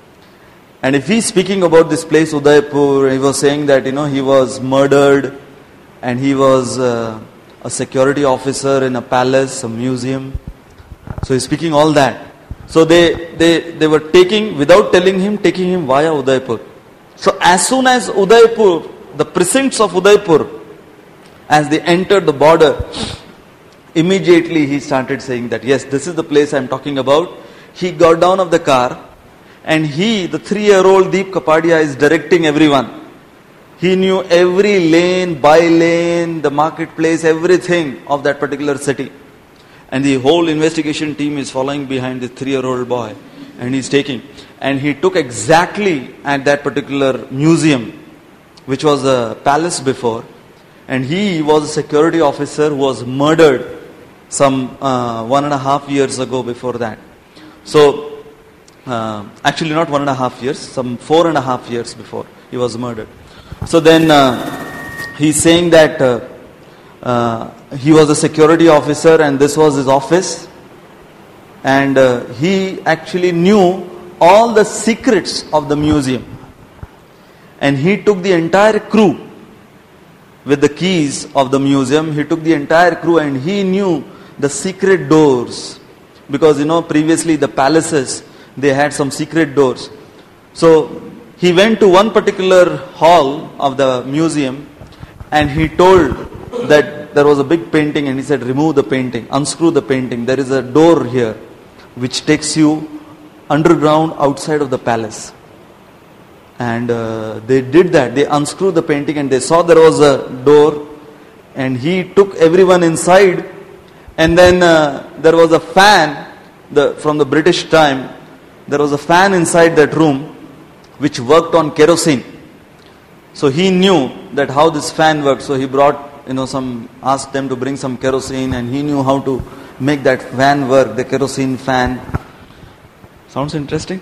And if he's speaking about this place, Udaipur, he was saying that, you know, he was murdered and he was uh, a security officer in a palace, a museum. So he's speaking all that. So they, they, they were taking, without telling him, taking him via Udaipur. So as soon as Udaipur, the precincts of Udaipur, as they entered the border, immediately he started saying that, yes, this is the place I'm talking about. He got down of the car and he, the three-year-old Deep Kapadia, is directing everyone. He knew every lane, by lane, the marketplace, everything of that particular city. And the whole investigation team is following behind this three-year-old boy. And he's taking. And he took exactly at that particular museum, which was a palace before. And he was a security officer who was murdered some uh, one and a half years ago before that. So, uh, actually not one and a half years, some four and a half years before he was murdered. So then uh, he's saying that uh, uh, he was a security officer and this was his office. And uh, he actually knew all the secrets of the museum. And he took the entire crew with the keys of the museum. He took the entire crew and he knew the secret doors. Because, you know, previously the palaces, they had some secret doors. So he went to one particular hall of the museum and he told that there was a big painting and he said, remove the painting, unscrew the painting. There is a door here which takes you underground outside of the palace. And uh, they did that. They unscrewed the painting and they saw there was a door and he took everyone inside. And then uh, there was a fan the, from the British time. There was a fan inside that room which worked on kerosene. So he knew that how this fan worked. So he brought, you know, some, asked them to bring some kerosene and he knew how to make that fan work, the kerosene fan. Sounds interesting?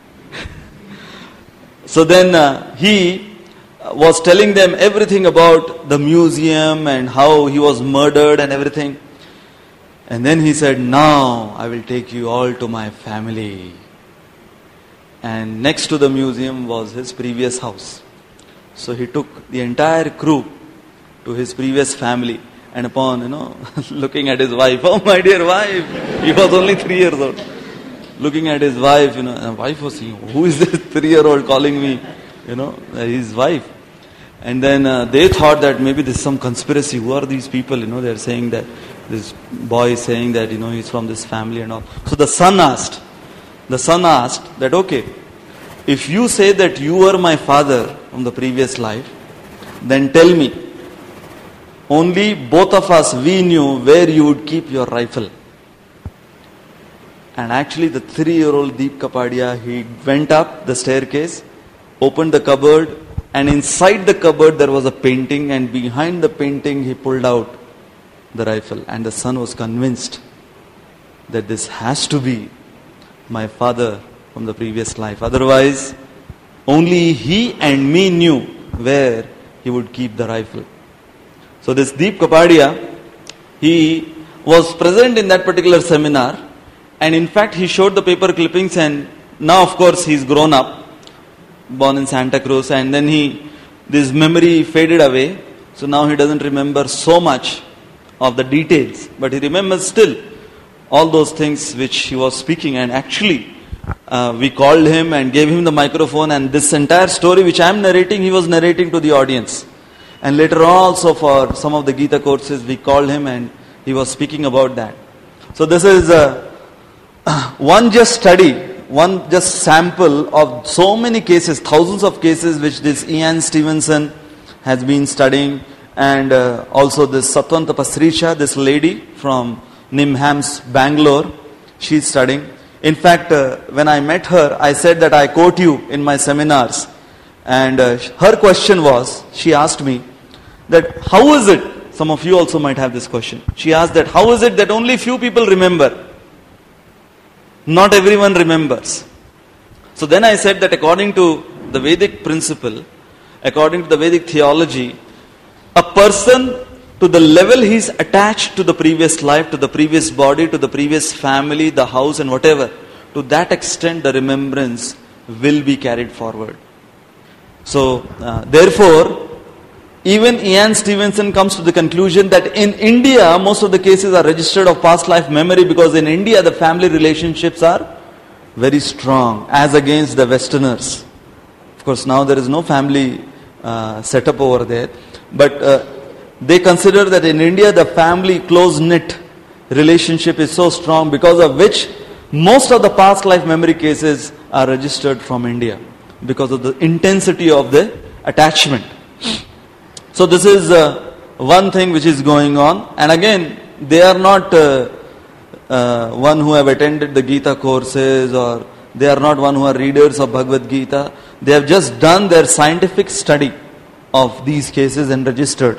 So then uh, he was telling them everything about the museum and how he was murdered and everything. And then he said, now I will take you all to my family. And next to the museum was his previous house. So he took the entire crew to his previous family. And upon, you know, looking at his wife, oh my dear wife, he was only three years old. Looking at his wife, you know, and wife was saying, who is this three-year-old calling me, you know, his wife. And then uh, they thought that maybe this is some conspiracy. Who are these people? You know, they're saying that this boy is saying that, you know, he's from this family and all. So the son asked, the son asked that, okay, if you say that you were my father from the previous life, then tell me, only both of us, we knew where you would keep your rifle. And actually the three-year-old Deep Kapadia, he went up the staircase, opened the cupboard, and inside the cupboard there was a painting, and behind the painting he pulled out the rifle. And the son was convinced that this has to be my father from the previous life. Otherwise, only he and me knew where he would keep the rifle. So this Deep Kapadia, he was present in that particular seminar, and in fact he showed the paper clippings, and now of course he's grown up, born in Santa Cruz, and then he, this memory faded away, so now he doesn't remember so much of the details, but he remembers still all those things which he was speaking. And actually uh, we called him and gave him the microphone, and this entire story which I am narrating, he was narrating to the audience. And later on also for some of the Gita courses we called him and he was speaking about that. So this is uh, one just study, one just sample of so many cases, thousands of cases which this Ian Stevenson has been studying, and uh, also this Satwant Pasricha, this lady from Nimhams, Bangalore, she's studying. In fact, uh, when I met her, I said that I quote you in my seminars, and uh, her question was, she asked me that how is it, some of you also might have this question, she asked that how is it that only few people remember? Not everyone remembers. So then I said that according to the Vedic principle, according to the Vedic theology, a person to the level he's attached to the previous life, to the previous body, to the previous family, the house and whatever, to that extent the remembrance will be carried forward. So uh, therefore, even Ian Stevenson comes to the conclusion that in India, most of the cases are registered of past life memory, because in India the family relationships are very strong as against the Westerners. Of course, now there is no family uh, setup over there, but uh, they consider that in India the family close-knit relationship is so strong, because of which most of the past life memory cases are registered from India, because of the intensity of the attachment. So this is uh, one thing which is going on. And again, they are not uh, uh, one who have attended the Gita courses, or they are not one who are readers of Bhagavad Gita. They have just done their scientific study of these cases and registered.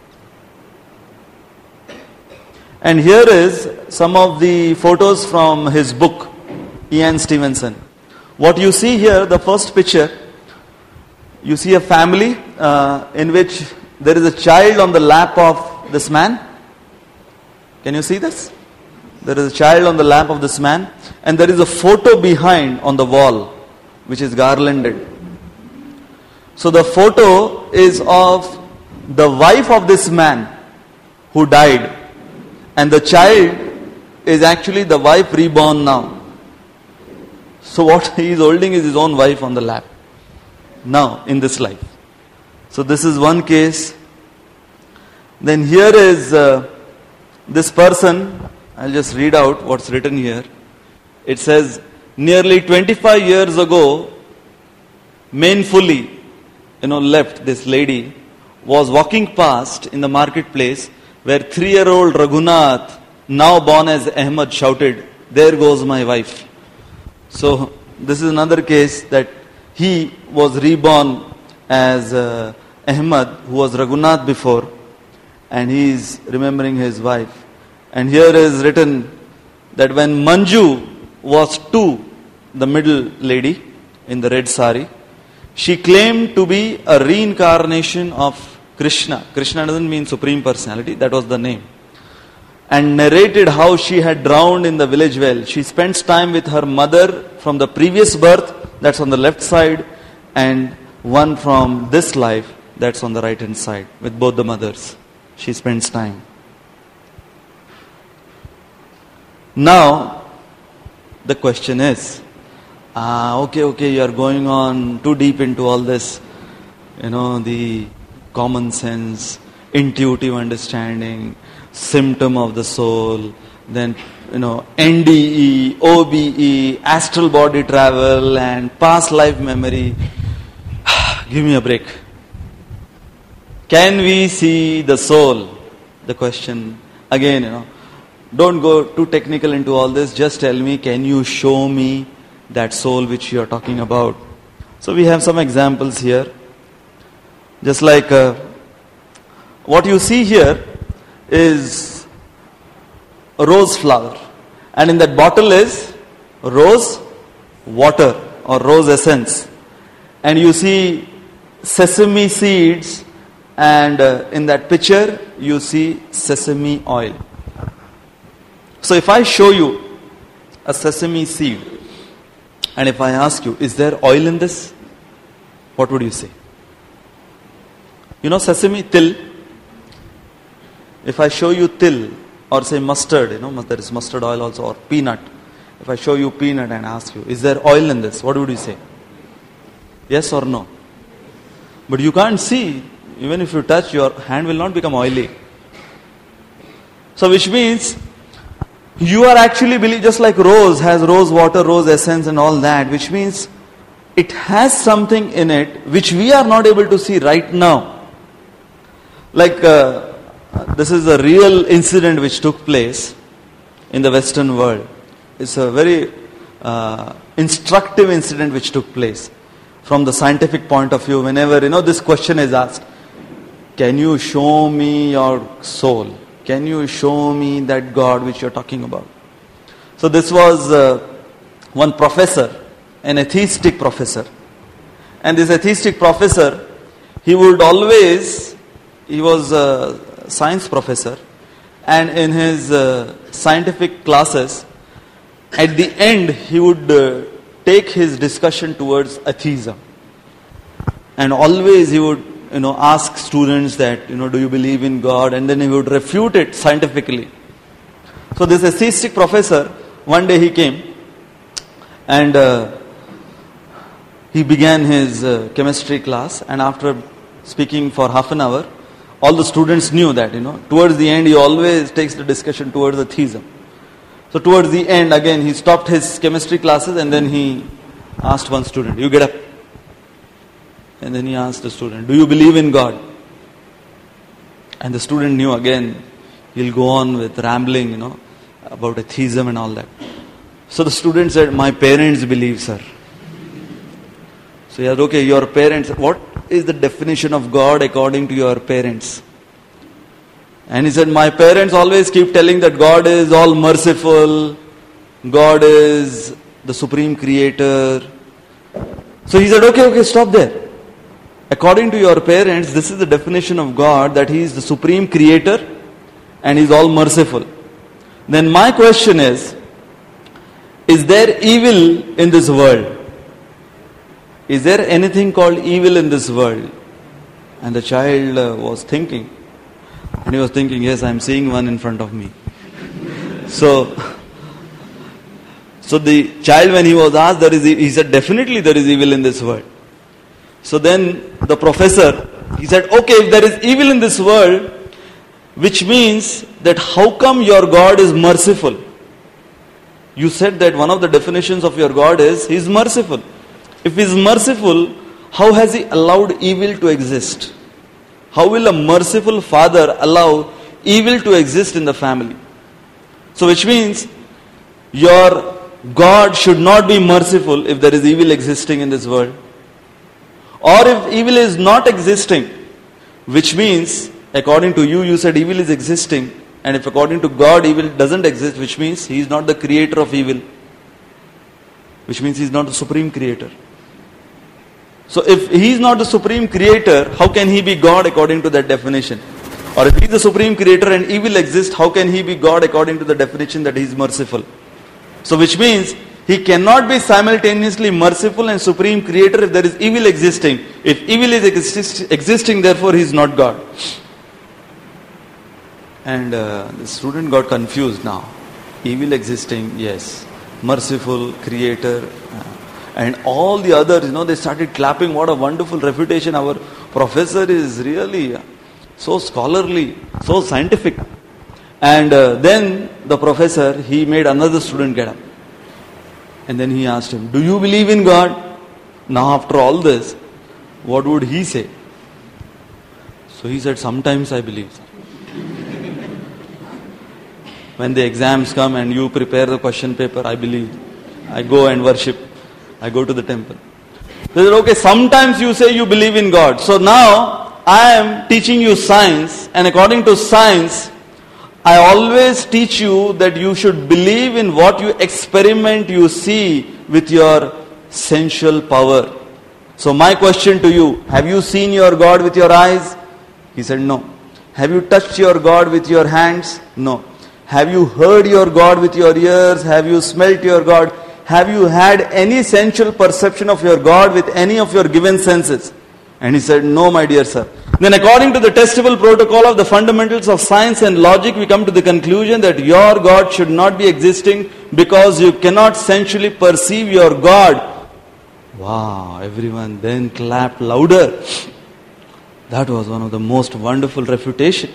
And here is some of the photos from his book, Ian Stevenson. What you see here, the first picture, you see a family uh, in which there is a child on the lap of this man. Can you see this? There is a child on the lap of this man, and there is a photo behind on the wall which is garlanded. So the photo is of the wife of this man who died, and the child is actually the wife reborn now. So what he is holding is his own wife on the lap now in this life. So this is one case. Then here is uh, this person. I'll just read out what's written here. It says, nearly twenty-five years ago, Mainfully, you know, left, this lady was walking past in the marketplace where three-year-old Raghunath, now born as Ahmad, shouted, "There goes my wife." So this is another case that he was reborn as uh, Ahmad, who was Raghunath before, and he is remembering his wife. And here is written that when Manju was two, the middle lady in the red sari, she claimed to be a reincarnation of Krishna. Krishna doesn't mean Supreme Personality, that was the name. And narrated how she had drowned in the village well. She spends time with her mother from the previous birth, that's on the left side, and one from this life, that's on the right hand side, with both the mothers. She spends time. Now, the question is, ah, okay, okay, you are going on too deep into all this, you know, the common sense, intuitive understanding, symptom of the soul, then, you know, N D E, O B E, astral body travel, and past life memory. Give me a break. Can we see the soul? The question, again, you know, don't go too technical into all this. Just tell me, can you show me that soul which you are talking about? So we have some examples here. Just like uh, what you see here is a rose flower, and in that bottle is rose water or rose essence, and you see sesame seeds, and uh, in that picture you see sesame oil. So if I show you a sesame seed, and if I ask you, is there oil in this? What would you say? You know sesame, til. If I show you til, or say mustard, you know, there is mustard oil also, or peanut. If I show you peanut and ask you, is there oil in this? What would you say? Yes or no? But you can't see. Even if you touch, your hand will not become oily. So which means, you are actually believing, just like rose has rose water, rose essence and all that, which means it has something in it which we are not able to see right now. Like, uh, this is a real incident which took place in the Western world. It's a very uh, instructive incident which took place from the scientific point of view. Whenever, you know, this question is asked, can you show me your soul? Can you show me that God which you're talking about? So this was uh, one professor, an atheistic professor. And this atheistic professor, he would always, he was a science professor, and in his uh, scientific classes, at the end he would uh, take his discussion towards atheism. And always he would, you know, ask students that, you know, do you believe in God? And then he would refute it scientifically. So this atheistic professor, one day he came and uh, he began his uh, chemistry class, and after speaking for half an hour, all the students knew that, you know, towards the end he always takes the discussion towards atheism. So towards the end, again, he stopped his chemistry classes and then he asked one student, you get up. And then he asked the student, do you believe in God? And the student knew again, he'll go on with rambling, you know, about atheism and all that. So the student said, my parents believe, sir. So he said, okay, your parents, what is the definition of God according to your parents? And he said, my parents always keep telling that God is all merciful, God is the supreme creator. So he said, okay, okay, stop there. According to your parents, this is the definition of God, that He is the supreme creator and He is all merciful. Then my question is, is there evil in this world? Is there anything called evil in this world? And the child uh, was thinking. And he was thinking, yes, I am seeing one in front of me. So, so the child, when he was asked, there is, he said, definitely there is evil in this world. So then the professor, he said, okay, if there is evil in this world, which means that how come your God is merciful? You said that one of the definitions of your God is He is merciful. If He is merciful, how has He allowed evil to exist? How will a merciful father allow evil to exist in the family? So which means your God should not be merciful if there is evil existing in this world. Or if evil is not existing, which means, according to you, you said evil is existing, and if according to God evil doesn't exist, which means He is not the creator of evil. which means he's not the supreme creator. So if he's not the supreme creator, how can he be God according to that definition? Or if he's the supreme creator and evil exists, how can he be God according to the definition that he's merciful? So which means he cannot be simultaneously merciful and supreme creator if there is evil existing. If evil is exist- existing, therefore he is not God. And uh, the student got confused now. Evil existing, yes. Merciful, creator, uh, and all the others, you know, they started clapping. What a wonderful refutation. Our professor is really uh, so scholarly, so scientific. And uh, then the professor, he made another student get up. And then he asked him, do you believe in God? Now after all this, what would he say? So he said, sometimes I believe. When the exams come and you prepare the question paper, I believe. I go and worship. I go to the temple. They said, okay, sometimes you say you believe in God. So now I am teaching you science, and according to science, I always teach you that you should believe in what you experiment, you see with your sensual power. So my question to you, have you seen your God with your eyes? He said, no. Have you touched your God with your hands? No. Have you heard your God with your ears? Have you smelt your God? Have you had any sensual perception of your God with any of your given senses? And he said, no, my dear sir. Then according to the testable protocol of the fundamentals of science and logic, we come to the conclusion that your God should not be existing because you cannot sensually perceive your God. Wow, everyone then clapped louder. That was one of the most wonderful refutation.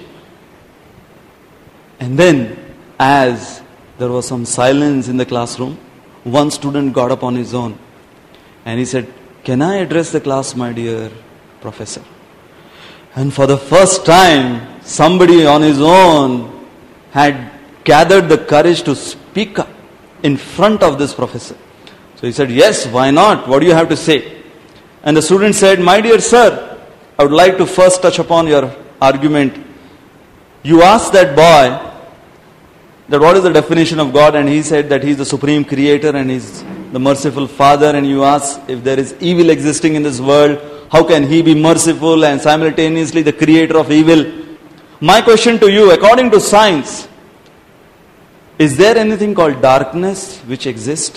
And then, as there was some silence in the classroom, one student got up on his own and he said, can I address the class, my dear professor? And for the first time, somebody on his own had gathered the courage to speak up in front of this professor. So he said, yes, why not? What do you have to say? And the student said, my dear sir, I would like to first touch upon your argument. You asked that boy that what is the definition of God, and he said that he is the supreme creator and he is the merciful father, and you ask if there is evil existing in this world, how can he be merciful and simultaneously the creator of evil? My question to you, according to science, is there anything called darkness which exists?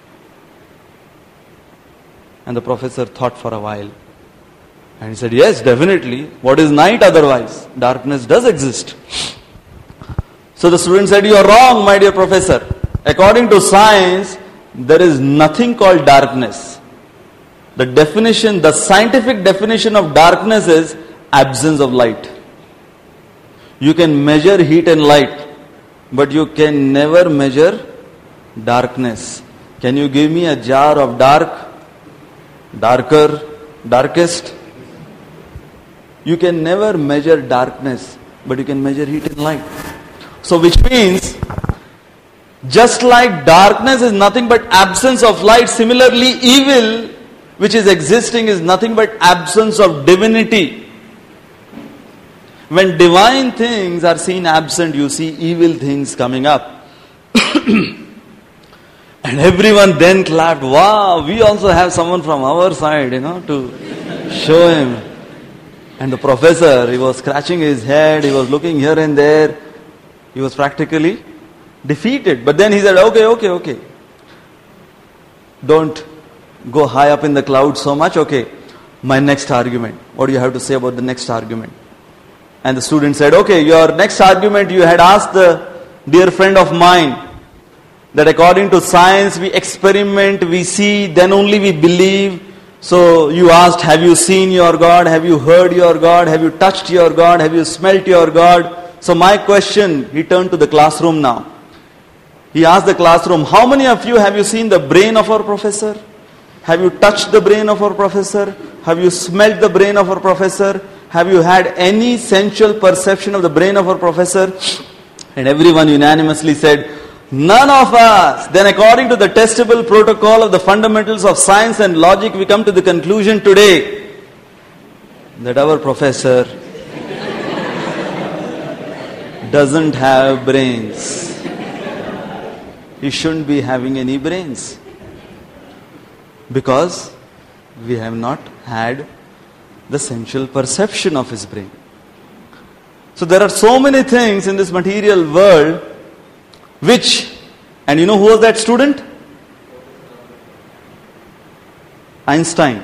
And the professor thought for a while. And he said, yes, definitely. What is night otherwise? Darkness does exist. So the student said, you are wrong, my dear professor. According to science, there is nothing called darkness. The definition, the scientific definition of darkness is absence of light. You can measure heat and light, but you can never measure darkness. Can you give me a jar of dark, darker, darkest? You can never measure darkness, but you can measure heat and light. So which means, just like darkness is nothing but absence of light, similarly evil which is existing is nothing but absence of divinity. When divine things are seen absent, you see evil things coming up. And everyone then clapped, wow, we also have someone from our side, you know, to show him. And the professor, he was scratching his head, he was looking here and there. He was practically defeated. But then he said, okay, okay, okay. Don't go high up in the clouds so much. Okay, my next argument. What do you have to say about the next argument? And the student said, okay, your next argument, you had asked the dear friend of mine that according to science we experiment, we see, then only we believe. So you asked, have you seen your God? Have you heard your God? Have you touched your God? Have you smelt your God? So my question, he turned to the classroom now. He asked the classroom, how many of you have you seen the brain of our professor? Have you touched the brain of our professor? Have you smelt the brain of our professor? Have you had any sensual perception of the brain of our professor? And everyone unanimously said, none of us. Then according to the testable protocol of the fundamentals of science and logic, we come to the conclusion today that our professor doesn't have brains. He shouldn't be having any brains. Because we have not had the sensual perception of his brain. So there are so many things in this material world which, and you know who was that student? Einstein.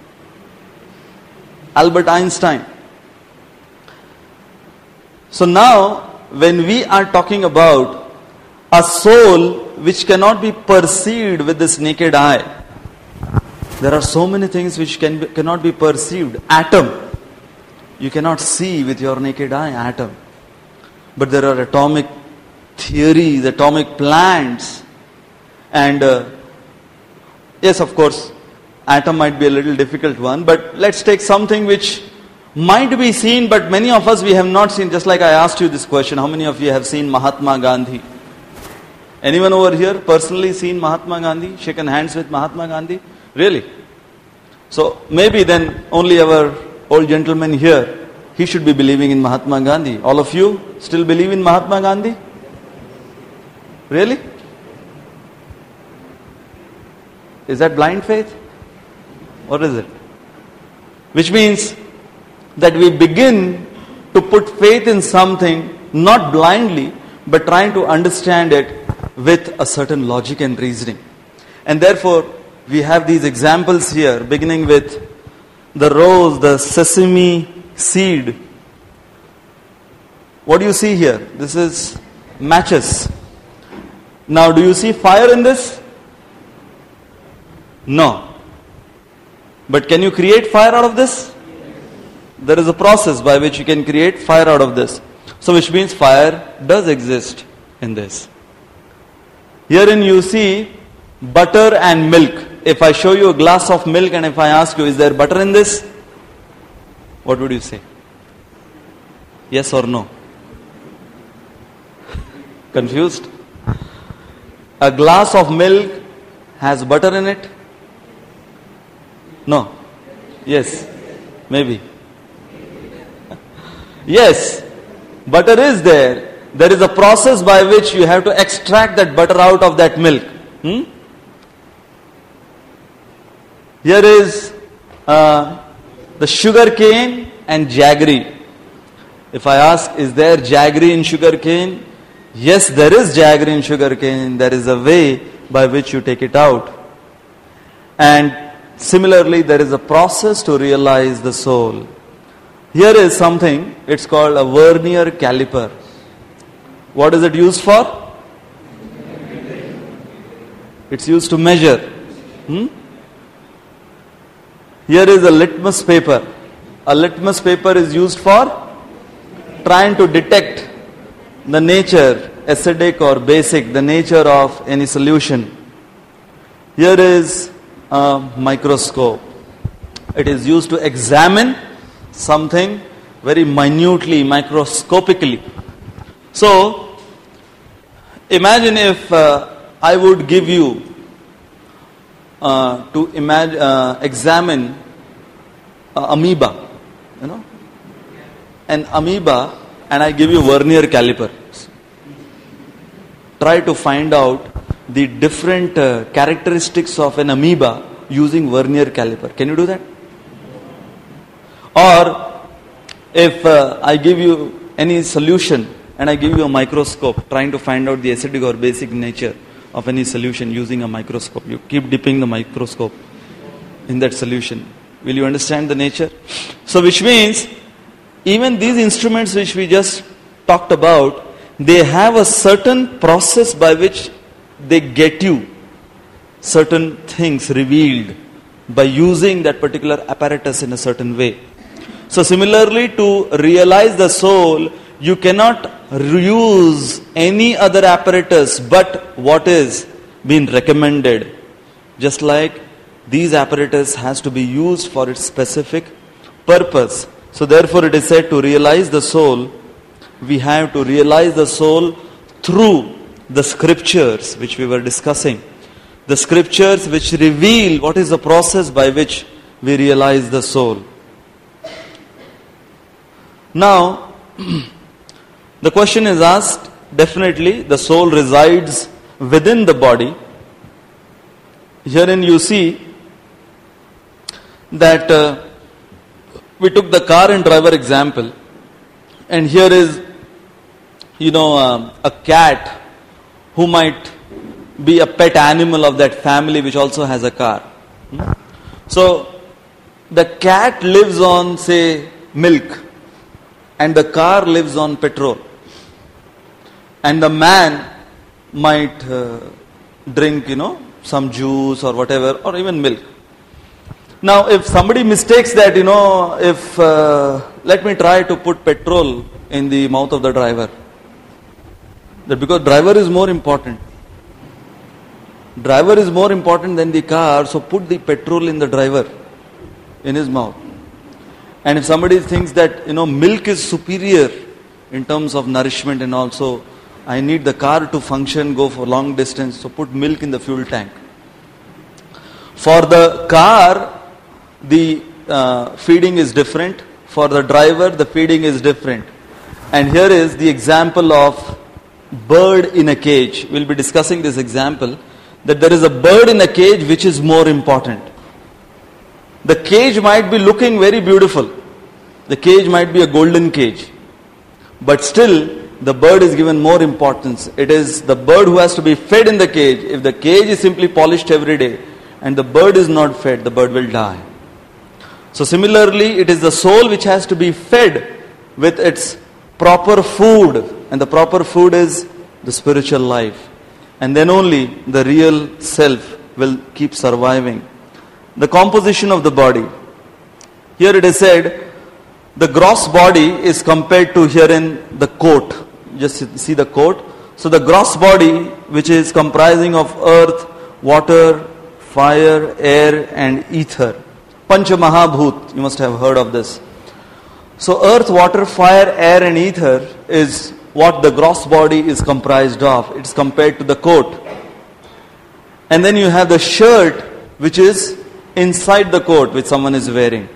Albert Einstein. So now, when we are talking about a soul which cannot be perceived with this naked eye, there are so many things which can be, cannot be perceived. Atom. You cannot see with your naked eye, atom. But there are atomic theories, atomic plants. And uh, yes, of course, atom might be a little difficult one. But let's take something which might be seen, but many of us we have not seen. Just like I asked you this question, how many of you have seen Mahatma Gandhi? Anyone over here personally seen Mahatma Gandhi? Shaken hands with Mahatma Gandhi? Really? So maybe then only our old gentleman here, he should be believing in Mahatma Gandhi. All of you still believe in Mahatma Gandhi? Really? Is that blind faith? Or is it? Which means that we begin to put faith in something not blindly, but trying to understand it with a certain logic and reasoning. And therefore, we have these examples here, beginning with the rose, the sesame seed. What do you see here? This is matches. Now, do you see fire in this? No. But can you create fire out of this? There is a process by which you can create fire out of this. So which means fire does exist in this. Herein you see butter and milk. If I show you a glass of milk and if I ask you, is there butter in this? What would you say? Yes or no? Confused? A glass of milk has butter in it? No. Yes. Maybe. Yes. Butter is there. There is a process by which you have to extract that butter out of that milk. Hmm? Here is uh, the sugar cane and jaggery. If I ask, is there jaggery in sugar cane? Yes, there is jaggery in sugar cane. There is a way by which you take it out. And similarly, there is a process to realize the soul. Here is something, it's called a vernier caliper. What is it used for? It's used to measure. Hmm? Here is a litmus paper. A litmus paper is used for trying to detect the nature, acidic or basic, the nature of any solution. Here is a microscope. It is used to examine something very minutely, microscopically. So, imagine if uh, I would give you uh, to imagine, uh, examine uh, amoeba, you know, an amoeba, and I give you vernier caliper. Try to find out the different uh, characteristics of an amoeba using vernier caliper. Can you do that? Or if uh, I give you any solution and I give you a microscope, trying to find out the acidic or basic nature of any solution using a microscope. You keep dipping the microscope in that solution. Will you understand the nature? So which means, even these instruments which we just talked about, they have a certain process by which they get you certain things revealed by using that particular apparatus in a certain way. So similarly, to realize the soul, you cannot use any other apparatus but what is being recommended. Just like these apparatus has to be used for its specific purpose. So therefore it is said, to realize the soul, we have to realize the soul through the scriptures which we were discussing. The scriptures which reveal what is the process by which we realize the soul. Now, the question is asked, definitely the soul resides within the body. Herein you see that uh, we took the car and driver example, and here is, you know, uh, a cat who might be a pet animal of that family which also has a car. Hmm? So, the cat lives on, say, milk, and the car lives on petrol. And the man might uh, drink, you know, some juice or whatever, or even milk. Now, if somebody mistakes that, you know, if, uh, let me try to put petrol in the mouth of the driver. That because driver is more important. Driver is more important than the car, so put the petrol in the driver, in his mouth. And if somebody thinks that, you know, milk is superior in terms of nourishment and also I need the car to function, go for long distance, so put milk in the fuel tank. For the car, the uh, feeding is different. For the driver, the feeding is different. And here is the example of bird in a cage. We'll be discussing this example, that there is a bird in a cage which is more important. The cage might be looking very beautiful. The cage might be a golden cage. But still, the bird is given more importance. It is the bird who has to be fed in the cage. If the cage is simply polished every day and the bird is not fed, the bird will die. So similarly, it is the soul which has to be fed with its proper food. And the proper food is the spiritual life. And then only the real self will keep surviving. The composition of the body. Here it is said, the gross body is compared to herein the coat. Just see the coat. So the gross body, which is comprising of earth, water, fire, air and ether. Pancha Mahabhut, you must have heard of this. So earth, water, fire, air and ether is what the gross body is comprised of. It's compared to the coat. And then you have the shirt, which is inside the coat which someone is wearing.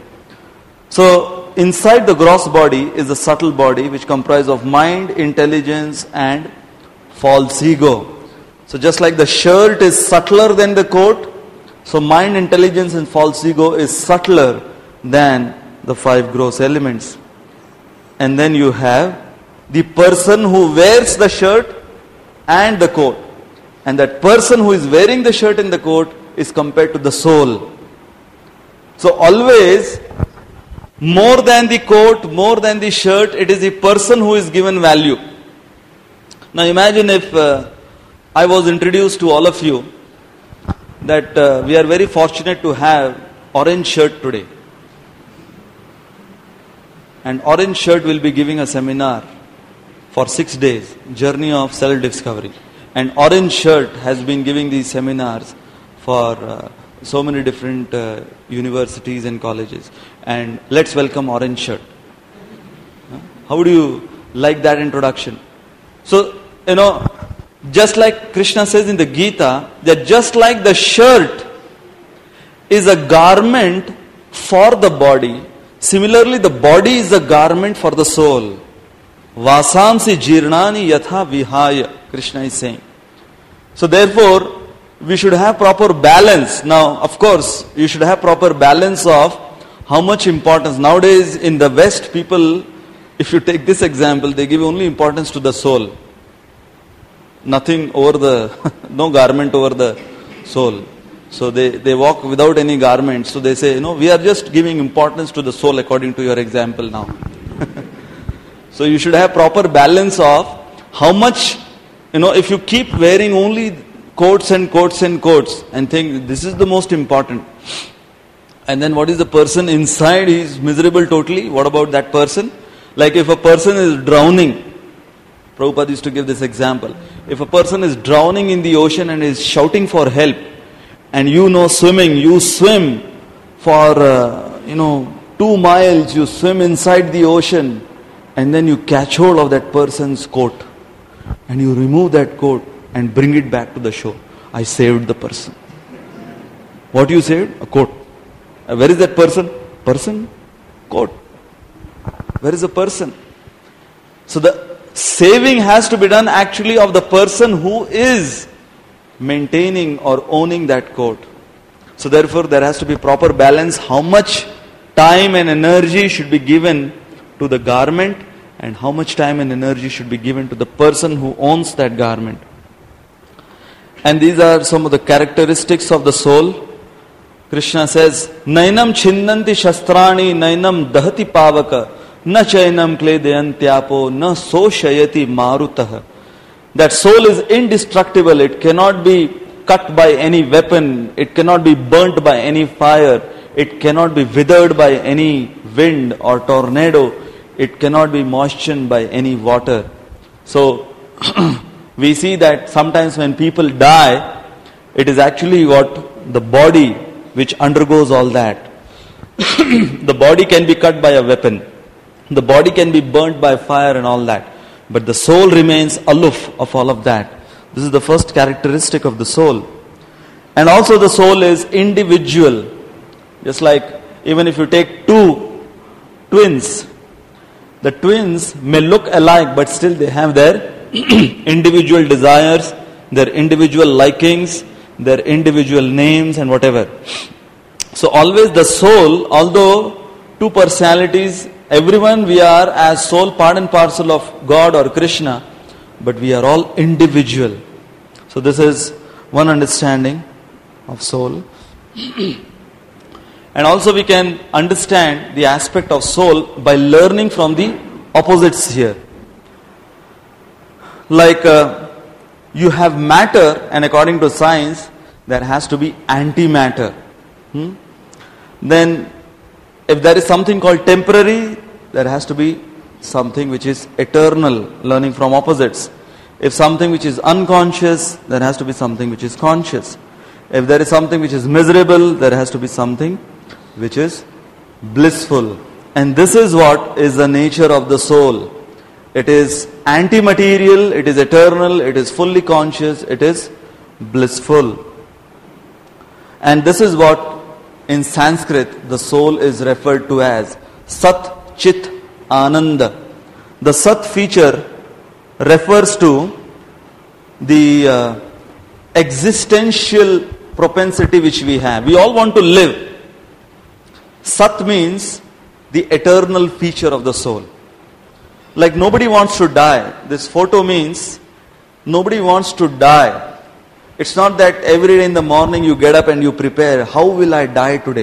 So inside the gross body is the subtle body which comprises of mind, intelligence and false ego. So just like the shirt is subtler than the coat, so mind, intelligence and false ego is subtler than the five gross elements. And then you have the person who wears the shirt and the coat. And that person who is wearing the shirt and the coat is compared to the soul. So always, more than the coat, more than the shirt, it is the person who is given value. Now imagine if uh, I was introduced to all of you that uh, we are very fortunate to have Orange Shirt today. And Orange Shirt will be giving a seminar for six days, Journey of Self-Discovery. And Orange Shirt has been giving these seminars for uh, so many different uh, universities and colleges. And let's welcome Orange Shirt. How would you like that introduction? So, you know, just like Krishna says in the Gita, that just like the shirt is a garment for the body, similarly the body is a garment for the soul. Vasamsi jirnani yatha vihaya, Krishna is saying. So therefore, we should have proper balance. Now, of course, you should have proper balance of how much importance. Nowadays, in the West, people, if you take this example, they give only importance to the soul. Nothing over the, no garment over the soul. So they, they walk without any garment. So they say, you know, we are just giving importance to the soul according to your example now. So you should have proper balance of how much, you know, if you keep wearing only coats and coats and coats and think this is the most important. And then what is the person inside? He is miserable totally. What about that person? Like if a person is drowning, Prabhupada used to give this example. If a person is drowning in the ocean and is shouting for help, and you know swimming, you swim for, uh, you know, two miles, you swim inside the ocean, and then you catch hold of that person's coat, and you remove that coat and bring it back to the shore. I saved the person. What you saved? A coat. Uh, where is that person? Person? Coat. Where is the person? So the saving has to be done actually of the person who is maintaining or owning that coat. So therefore there has to be proper balance. How much time and energy should be given to the garment, and how much time and energy should be given to the person who owns that garment. And these are some of the characteristics of the soul. Krishna says, Nainam chinnanti shastrani, nainam dahati pavaka, na chainam kledayantyapo, na soshayati marutah. That soul is indestructible. It cannot be cut by any weapon. It cannot be burnt by any fire. It cannot be withered by any wind or tornado. It cannot be moistened by any water. So, we see that sometimes when people die, it is actually what the body which undergoes all that. The body can be cut by a weapon. The body can be burnt by fire and all that. But the soul remains aloof of all of that. This is the first characteristic of the soul. And also the soul is individual. Just like even if you take two twins, the twins may look alike, but still they have their individual desires, their individual likings, their individual names and whatever. So always the soul, although two personalities, everyone we are as soul part and parcel of God or Krishna, but we are all individual. So this is one understanding of soul. And also we can understand the aspect of soul by learning from the opposites here. Like uh, you have matter, and according to science, there has to be antimatter. Hmm? Then if there is something called temporary, there has to be something which is eternal, learning from opposites. If something which is unconscious, there has to be something which is conscious. If there is something which is miserable, there has to be something which is blissful. And this is what is the nature of the soul. It is anti-material, it is eternal, it is fully conscious, it is blissful. And this is what in Sanskrit the soul is referred to as Sat Chit Ananda. The Sat feature refers to the uh, existential propensity which we have. We all want to live. Sat means the eternal feature of the soul. Like nobody wants to die. This photo means nobody wants to die. It's not that every day in the morning you get up and you prepare, how will I die today?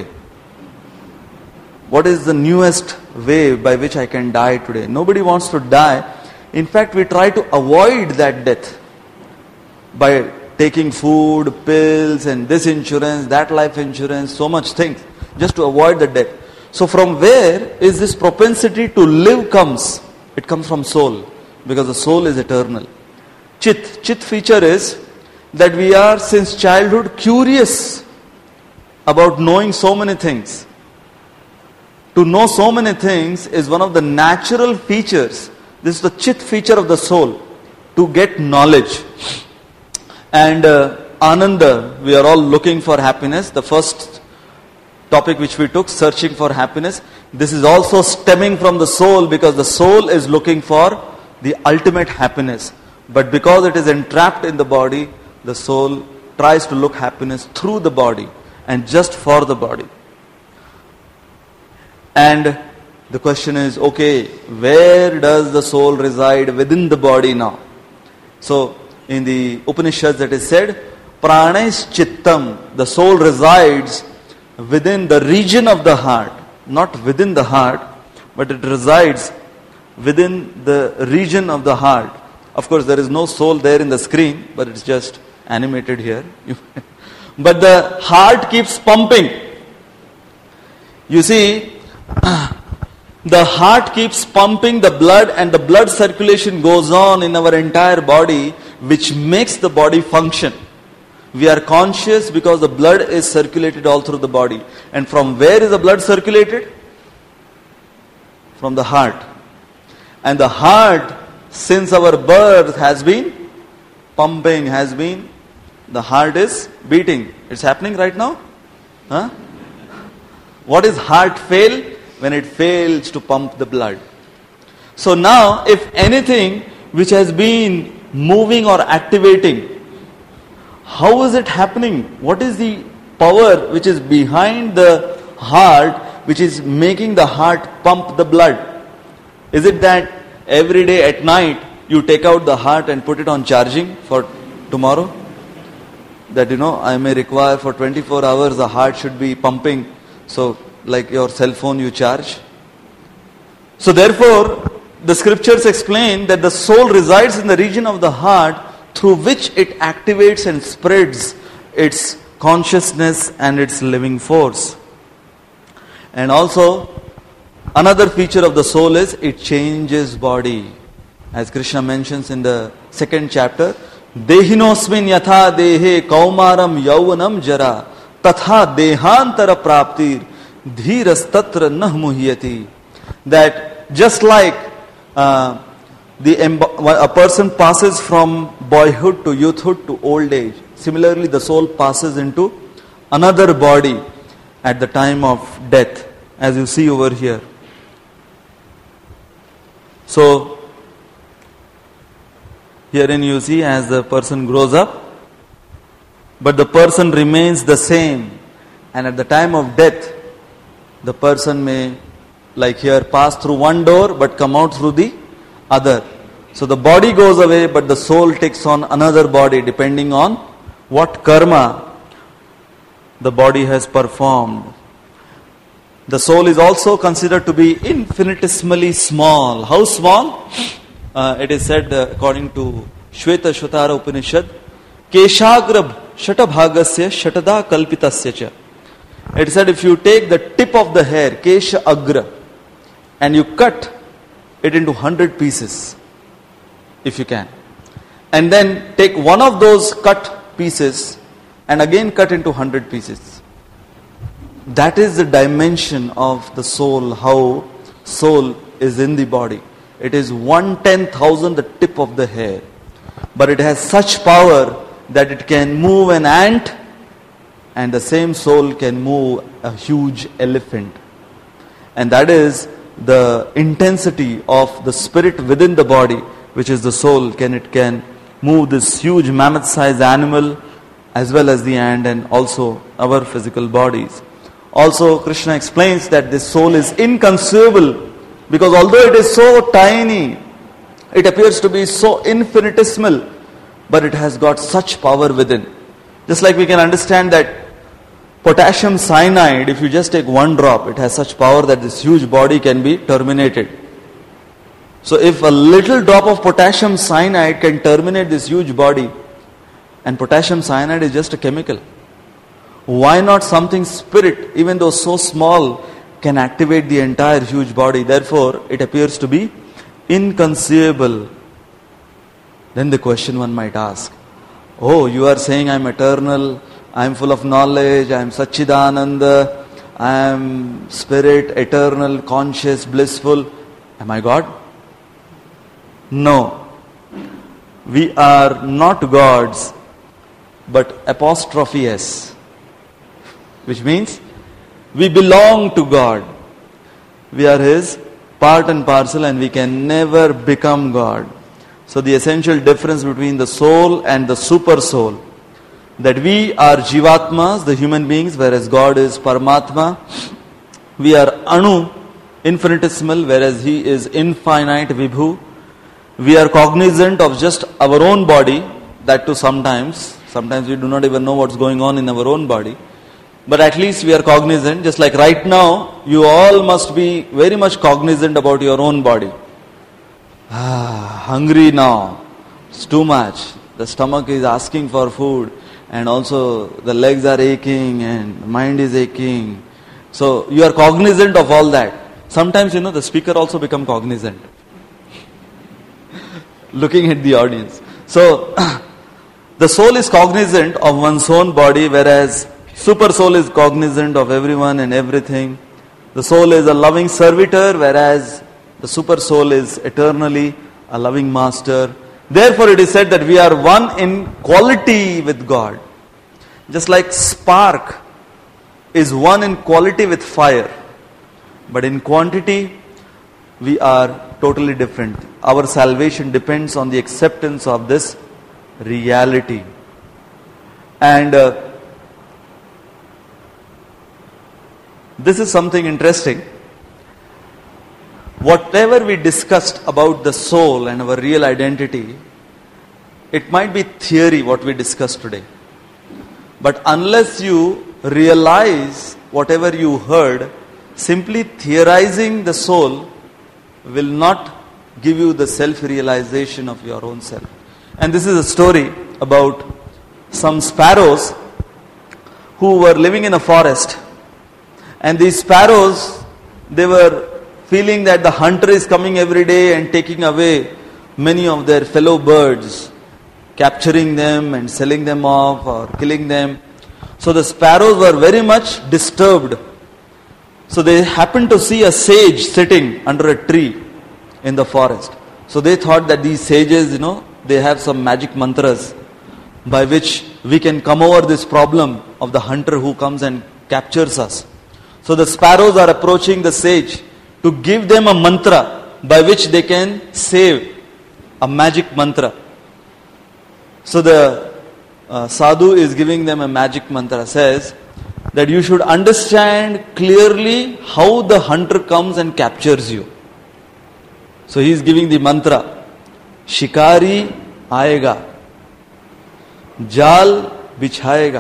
What is the newest way by which I can die today? Nobody wants to die. In fact, we try to avoid that death by taking food, pills, and this insurance, that life insurance, so much things, just to avoid the death. So from where is this propensity to live comes? It comes from soul, because the soul is eternal. Chit, Chit feature is that we are since childhood curious about knowing so many things. To know so many things is one of the natural features. This is the Chit feature of the soul, to get knowledge. And uh, Ananda, we are all looking for happiness. The first topic which we took, searching for happiness. This is also stemming from the soul, because the soul is looking for the ultimate happiness. But because it is entrapped in the body, the soul tries to look happiness through the body and just for the body. And the question is, okay, where does the soul reside within the body now? So, in the Upanishads it is said, Pranais Chittam, the soul resides within the region of the heart. Not within the heart, but it resides within the region of the heart. Of course, there is no soul there in the screen, but it's just animated here. But the heart keeps pumping. You see, the heart keeps pumping the blood, and the blood circulation goes on in our entire body, which makes the body function. We are conscious because the blood is circulated all through the body. And from where is the blood circulated? From the heart. And the heart, since our birth, has been pumping, has been, the heart is beating. It's happening right now? Huh? What is heart fail? When it fails to pump the blood. So now, if anything which has been moving or activating, how is it happening? What is the power which is behind the heart, which is making the heart pump the blood? Is it that every day at night you take out the heart and put it on charging for tomorrow? That, you know, I may require for twenty-four hours the heart should be pumping. So like your cell phone you charge. So therefore, the scriptures explain that the soul resides in the region of the heart through which it activates and spreads its consciousness and its living force. And also, another feature of the soul is it changes body. As Krishna mentions in the second chapter, Dehinosmin yatha dehe kaumaram yauvanam jara tatha dehantara praptir dhiras tatra nah muhyati. That just like uh, the a person passes from boyhood to youthhood to old age, similarly the soul passes into another body at the time of death, as you see over here. So herein you see as the person grows up, but the person remains the same, and at the time of death the person may, like here, pass through one door but come out through the other. So the body goes away but the soul takes on another body depending on what karma the body has performed. The soul is also considered to be infinitesimally small. How small? Uh, it is said uh, according to Shweta Shvatara Upanishad, Keshagrab Shatabhagasya Shatada Kalpitasya cha. It said if you take the tip of the hair, Kesha Agra, and you cut it into hundred pieces, if you can, and then take one of those cut pieces and again cut into hundred pieces. That is the dimension of the soul, how soul is in the body. It is one ten thousand the tip of the hair. But it has such power that it can move an ant, and the same soul can move a huge elephant. And that is the intensity of the spirit within the body, which is the soul. Can it can move this huge mammoth-sized animal as well as the ant, and also our physical bodies. Also, Krishna explains that this soul is inconceivable, because although it is so tiny, it appears to be so infinitesimal, but it has got such power within. Just like we can understand that potassium cyanide, if you just take one drop, it has such power that this huge body can be terminated. So if a little drop of potassium cyanide can terminate this huge body, and potassium cyanide is just a chemical, why not something spirit, even though so small, can activate the entire huge body? Therefore, it appears to be inconceivable. Then the question one might ask, oh, you are saying I am eternal, I am full of knowledge, I am Satchidananda, I am spirit, eternal, conscious, blissful. Am I God? No. We are not gods, but apostrophe S, which means we belong to God. We are His part and parcel, and we can never become God. So the essential difference between the soul and the super soul, that we are Jivatmas, the human beings, whereas God is Paramatma. We are Anu, infinitesimal, whereas He is infinite, Vibhu. We are cognizant of just our own body, that too sometimes. Sometimes we do not even know what's going on in our own body. But at least we are cognizant, just like right now, you all must be very much cognizant about your own body. Ah, hungry now. It's too much. The stomach is asking for food, and also the legs are aching and the mind is aching. So you are cognizant of all that. Sometimes, you know, the speaker also become cognizant. Looking at the audience. So the soul is cognizant of one's own body, whereas super soul is cognizant of everyone and everything. The soul is a loving servitor, whereas the super soul is eternally a loving master. Therefore it is said that we are one in quality with God. Just like spark is one in quality with fire, but in quantity we are totally different. Our salvation depends on the acceptance of this reality. And uh, this is something interesting. Whatever we discussed about the soul and our real identity, it might be theory what we discussed today. But unless you realize whatever you heard, simply theorizing the soul will not give you the self-realization of your own self. And this is a story about some sparrows who were living in a forest. And these sparrows, they were feeling that the hunter is coming every day and taking away many of their fellow birds, capturing them and selling them off or killing them. So the sparrows were very much disturbed. So they happened to see a sage sitting under a tree in the forest. So they thought that these sages, you know, they have some magic mantras by which we can come over this problem of the hunter who comes and captures us. So the sparrows are approaching the sage to give them a mantra by which they can save, a magic mantra. So the uh, sadhu is giving them a magic mantra, says that you should understand clearly how the hunter comes and captures you. So he is giving the mantra, Shikari aayega, जाल बिछाएगा,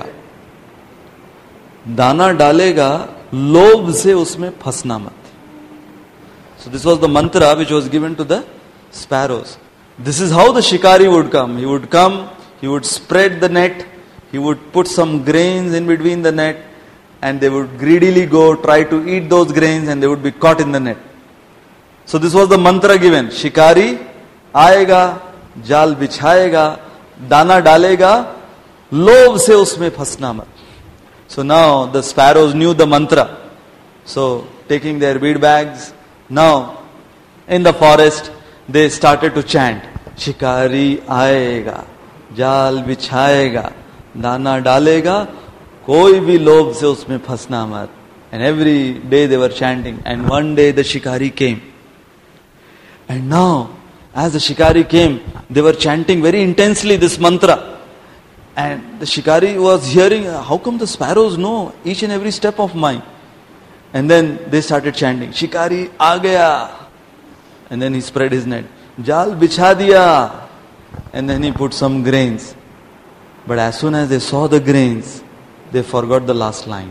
दाना डालेगा, लोभ से उसमें फंसना मत. So this was the mantra which was given to the sparrows. This is how the shikari would come. He would come, he would spread the net, he would put some grains in between the net, and they would greedily go try to eat those grains and they would be caught in the net. So this was the mantra given. Shikari aayega, जाल बिछाएगा, दाना डालेगा, लोभ से उसमें फंसना मत. So now the sparrows knew the mantra. So taking their bead bags, now in the forest they started to chant, Shikari aayega, जाल बिछाएगा, दाना डालेगा, कोई भी लोभ से उसमें फंसना मत. And every day they were chanting. And one day the shikari came. And now as the shikari came, they were chanting very intensely this mantra. And the shikari was hearing, how come the sparrows know each and every step of mine? And then they started chanting, Shikari aa gaya. And then he spread his net. Jal bichha diya. And then he put some grains. But as soon as they saw the grains, they forgot the last line.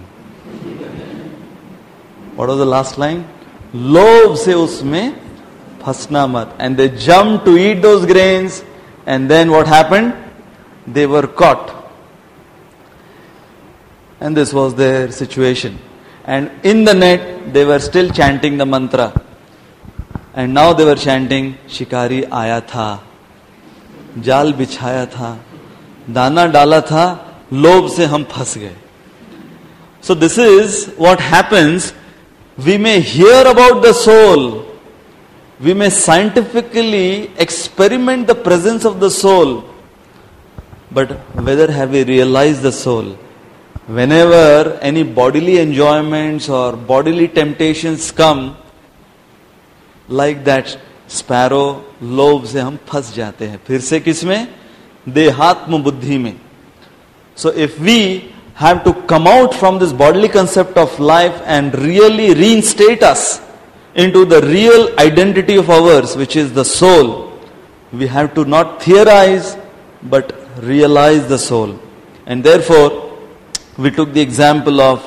What was the last line? Lobh se usme phasna mat. And they jumped to eat those grains. And then what happened? They were caught. And this was their situation. And in the net, they were still chanting the mantra. And now they were chanting, Shikari aaya tha, जाल बिछाया था, दाना डाला था, लोभ से हम फंस गए. So this is what happens. We may hear about the soul. We may scientifically experiment the presence of the soul. But whether have we realized the soul? Whenever any bodily enjoyments or bodily temptations come, like that sparrow, लोभ से हम फंस जाते हैं. फिर से किसमें? देहात्म बुद्धि में. So if we have to come out from this bodily concept of life and really reinstate us into the real identity of ours, which is the soul, we have to not theorize but realize the soul. And therefore, we took the example of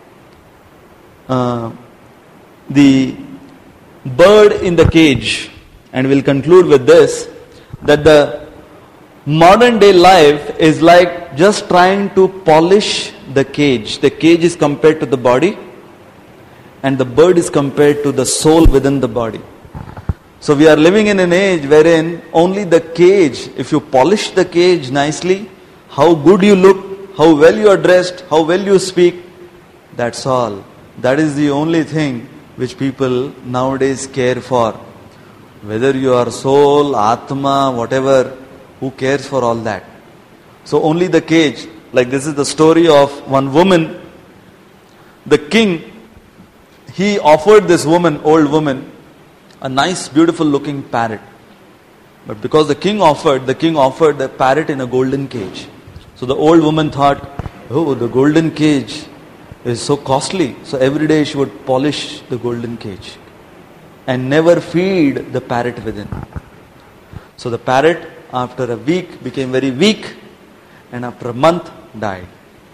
uh, the bird in the cage. And we'll conclude with this, that the modern day life is like just trying to polish the cage. The cage is compared to the body, and the bird is compared to the soul within the body. So we are living in an age wherein only the cage, if you polish the cage nicely, how good you look, how well you are dressed, how well you speak, that's all. That is the only thing which people nowadays care for. Whether you are soul, atma, whatever, who cares for all that? So only the cage. Like this is the story of one woman. The king, he offered this woman, old woman, a nice beautiful looking parrot. But because the king offered, the king offered the parrot in a golden cage. So the old woman thought, oh, the golden cage, is so costly. So every day she would polish the golden cage and never feed the parrot within. So the parrot after a week became very weak and after a month died.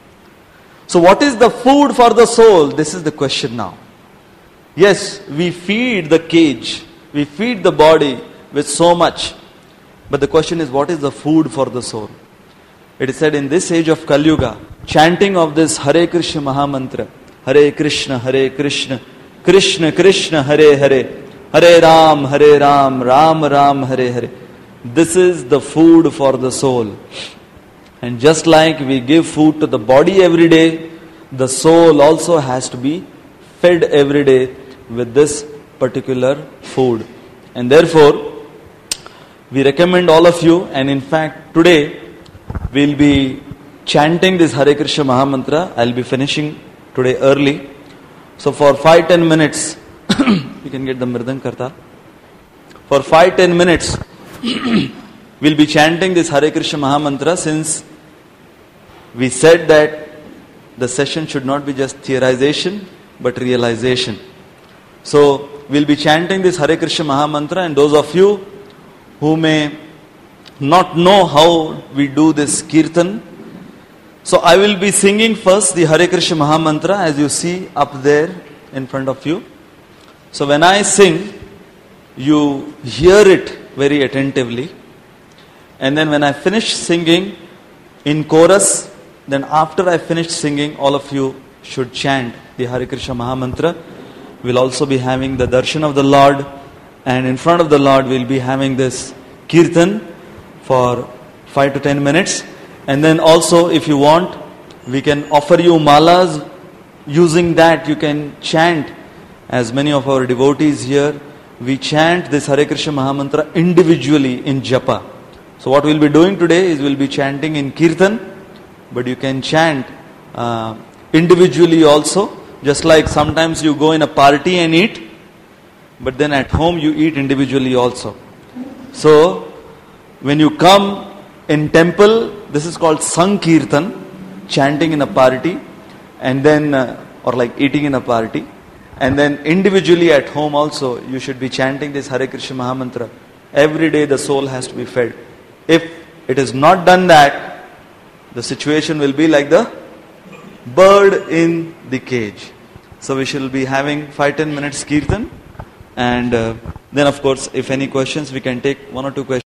So what is the food for the soul? This is the question now. Yes, we feed the cage, we feed the body with so much. But the question is, what is the food for the soul? It is said in this age of Kali Yuga, chanting of this Hare Krishna Mahamantra, Hare Krishna, Hare Krishna, Krishna Krishna, Hare Hare, Hare Ram, Hare Ram, Ram Ram, Hare Hare. This is the food for the soul. And just like we give food to the body every day, the soul also has to be fed every day with this particular food. And therefore, we recommend all of you, and in fact today we'll be chanting this Hare Krishna Mahamantra. I'll be finishing today early. So for five ten minutes, you can get the Mridang Karta. For five ten minutes, we'll be chanting this Hare Krishna Mahamantra, since we said that the session should not be just theorization but realization. So we'll be chanting this Hare Krishna Mahamantra, and those of you who may not know how we do this kirtan, so I will be singing first the Hare Krishna Mahamantra as you see up there in front of you. So when I sing, you hear it very attentively, and then when I finish singing in chorus, then after I finish singing, all of you should chant the Hare Krishna Mahamantra. We'll also be having the darshan of the Lord, and in front of the Lord we'll be having this kirtan for five to ten minutes. And then also, if you want, we can offer you malas. Using that you can chant, as many of our devotees here, we chant this Hare Krishna Mahamantra individually in japa. So what we'll be doing today is we'll be chanting in kirtan, but you can chant uh, individually also. Just like sometimes you go in a party and eat, but then at home you eat individually also. So when you come in temple, this is called Sankirtan, chanting in a party, and then uh, or like eating in a party. And then individually at home also you should be chanting this Hare Krishna Mahamantra. Every day the soul has to be fed. If it is not done that, the situation will be like the bird in the cage. So we shall be having five to ten minutes kirtan, and uh, then of course if any questions we can take one or two questions.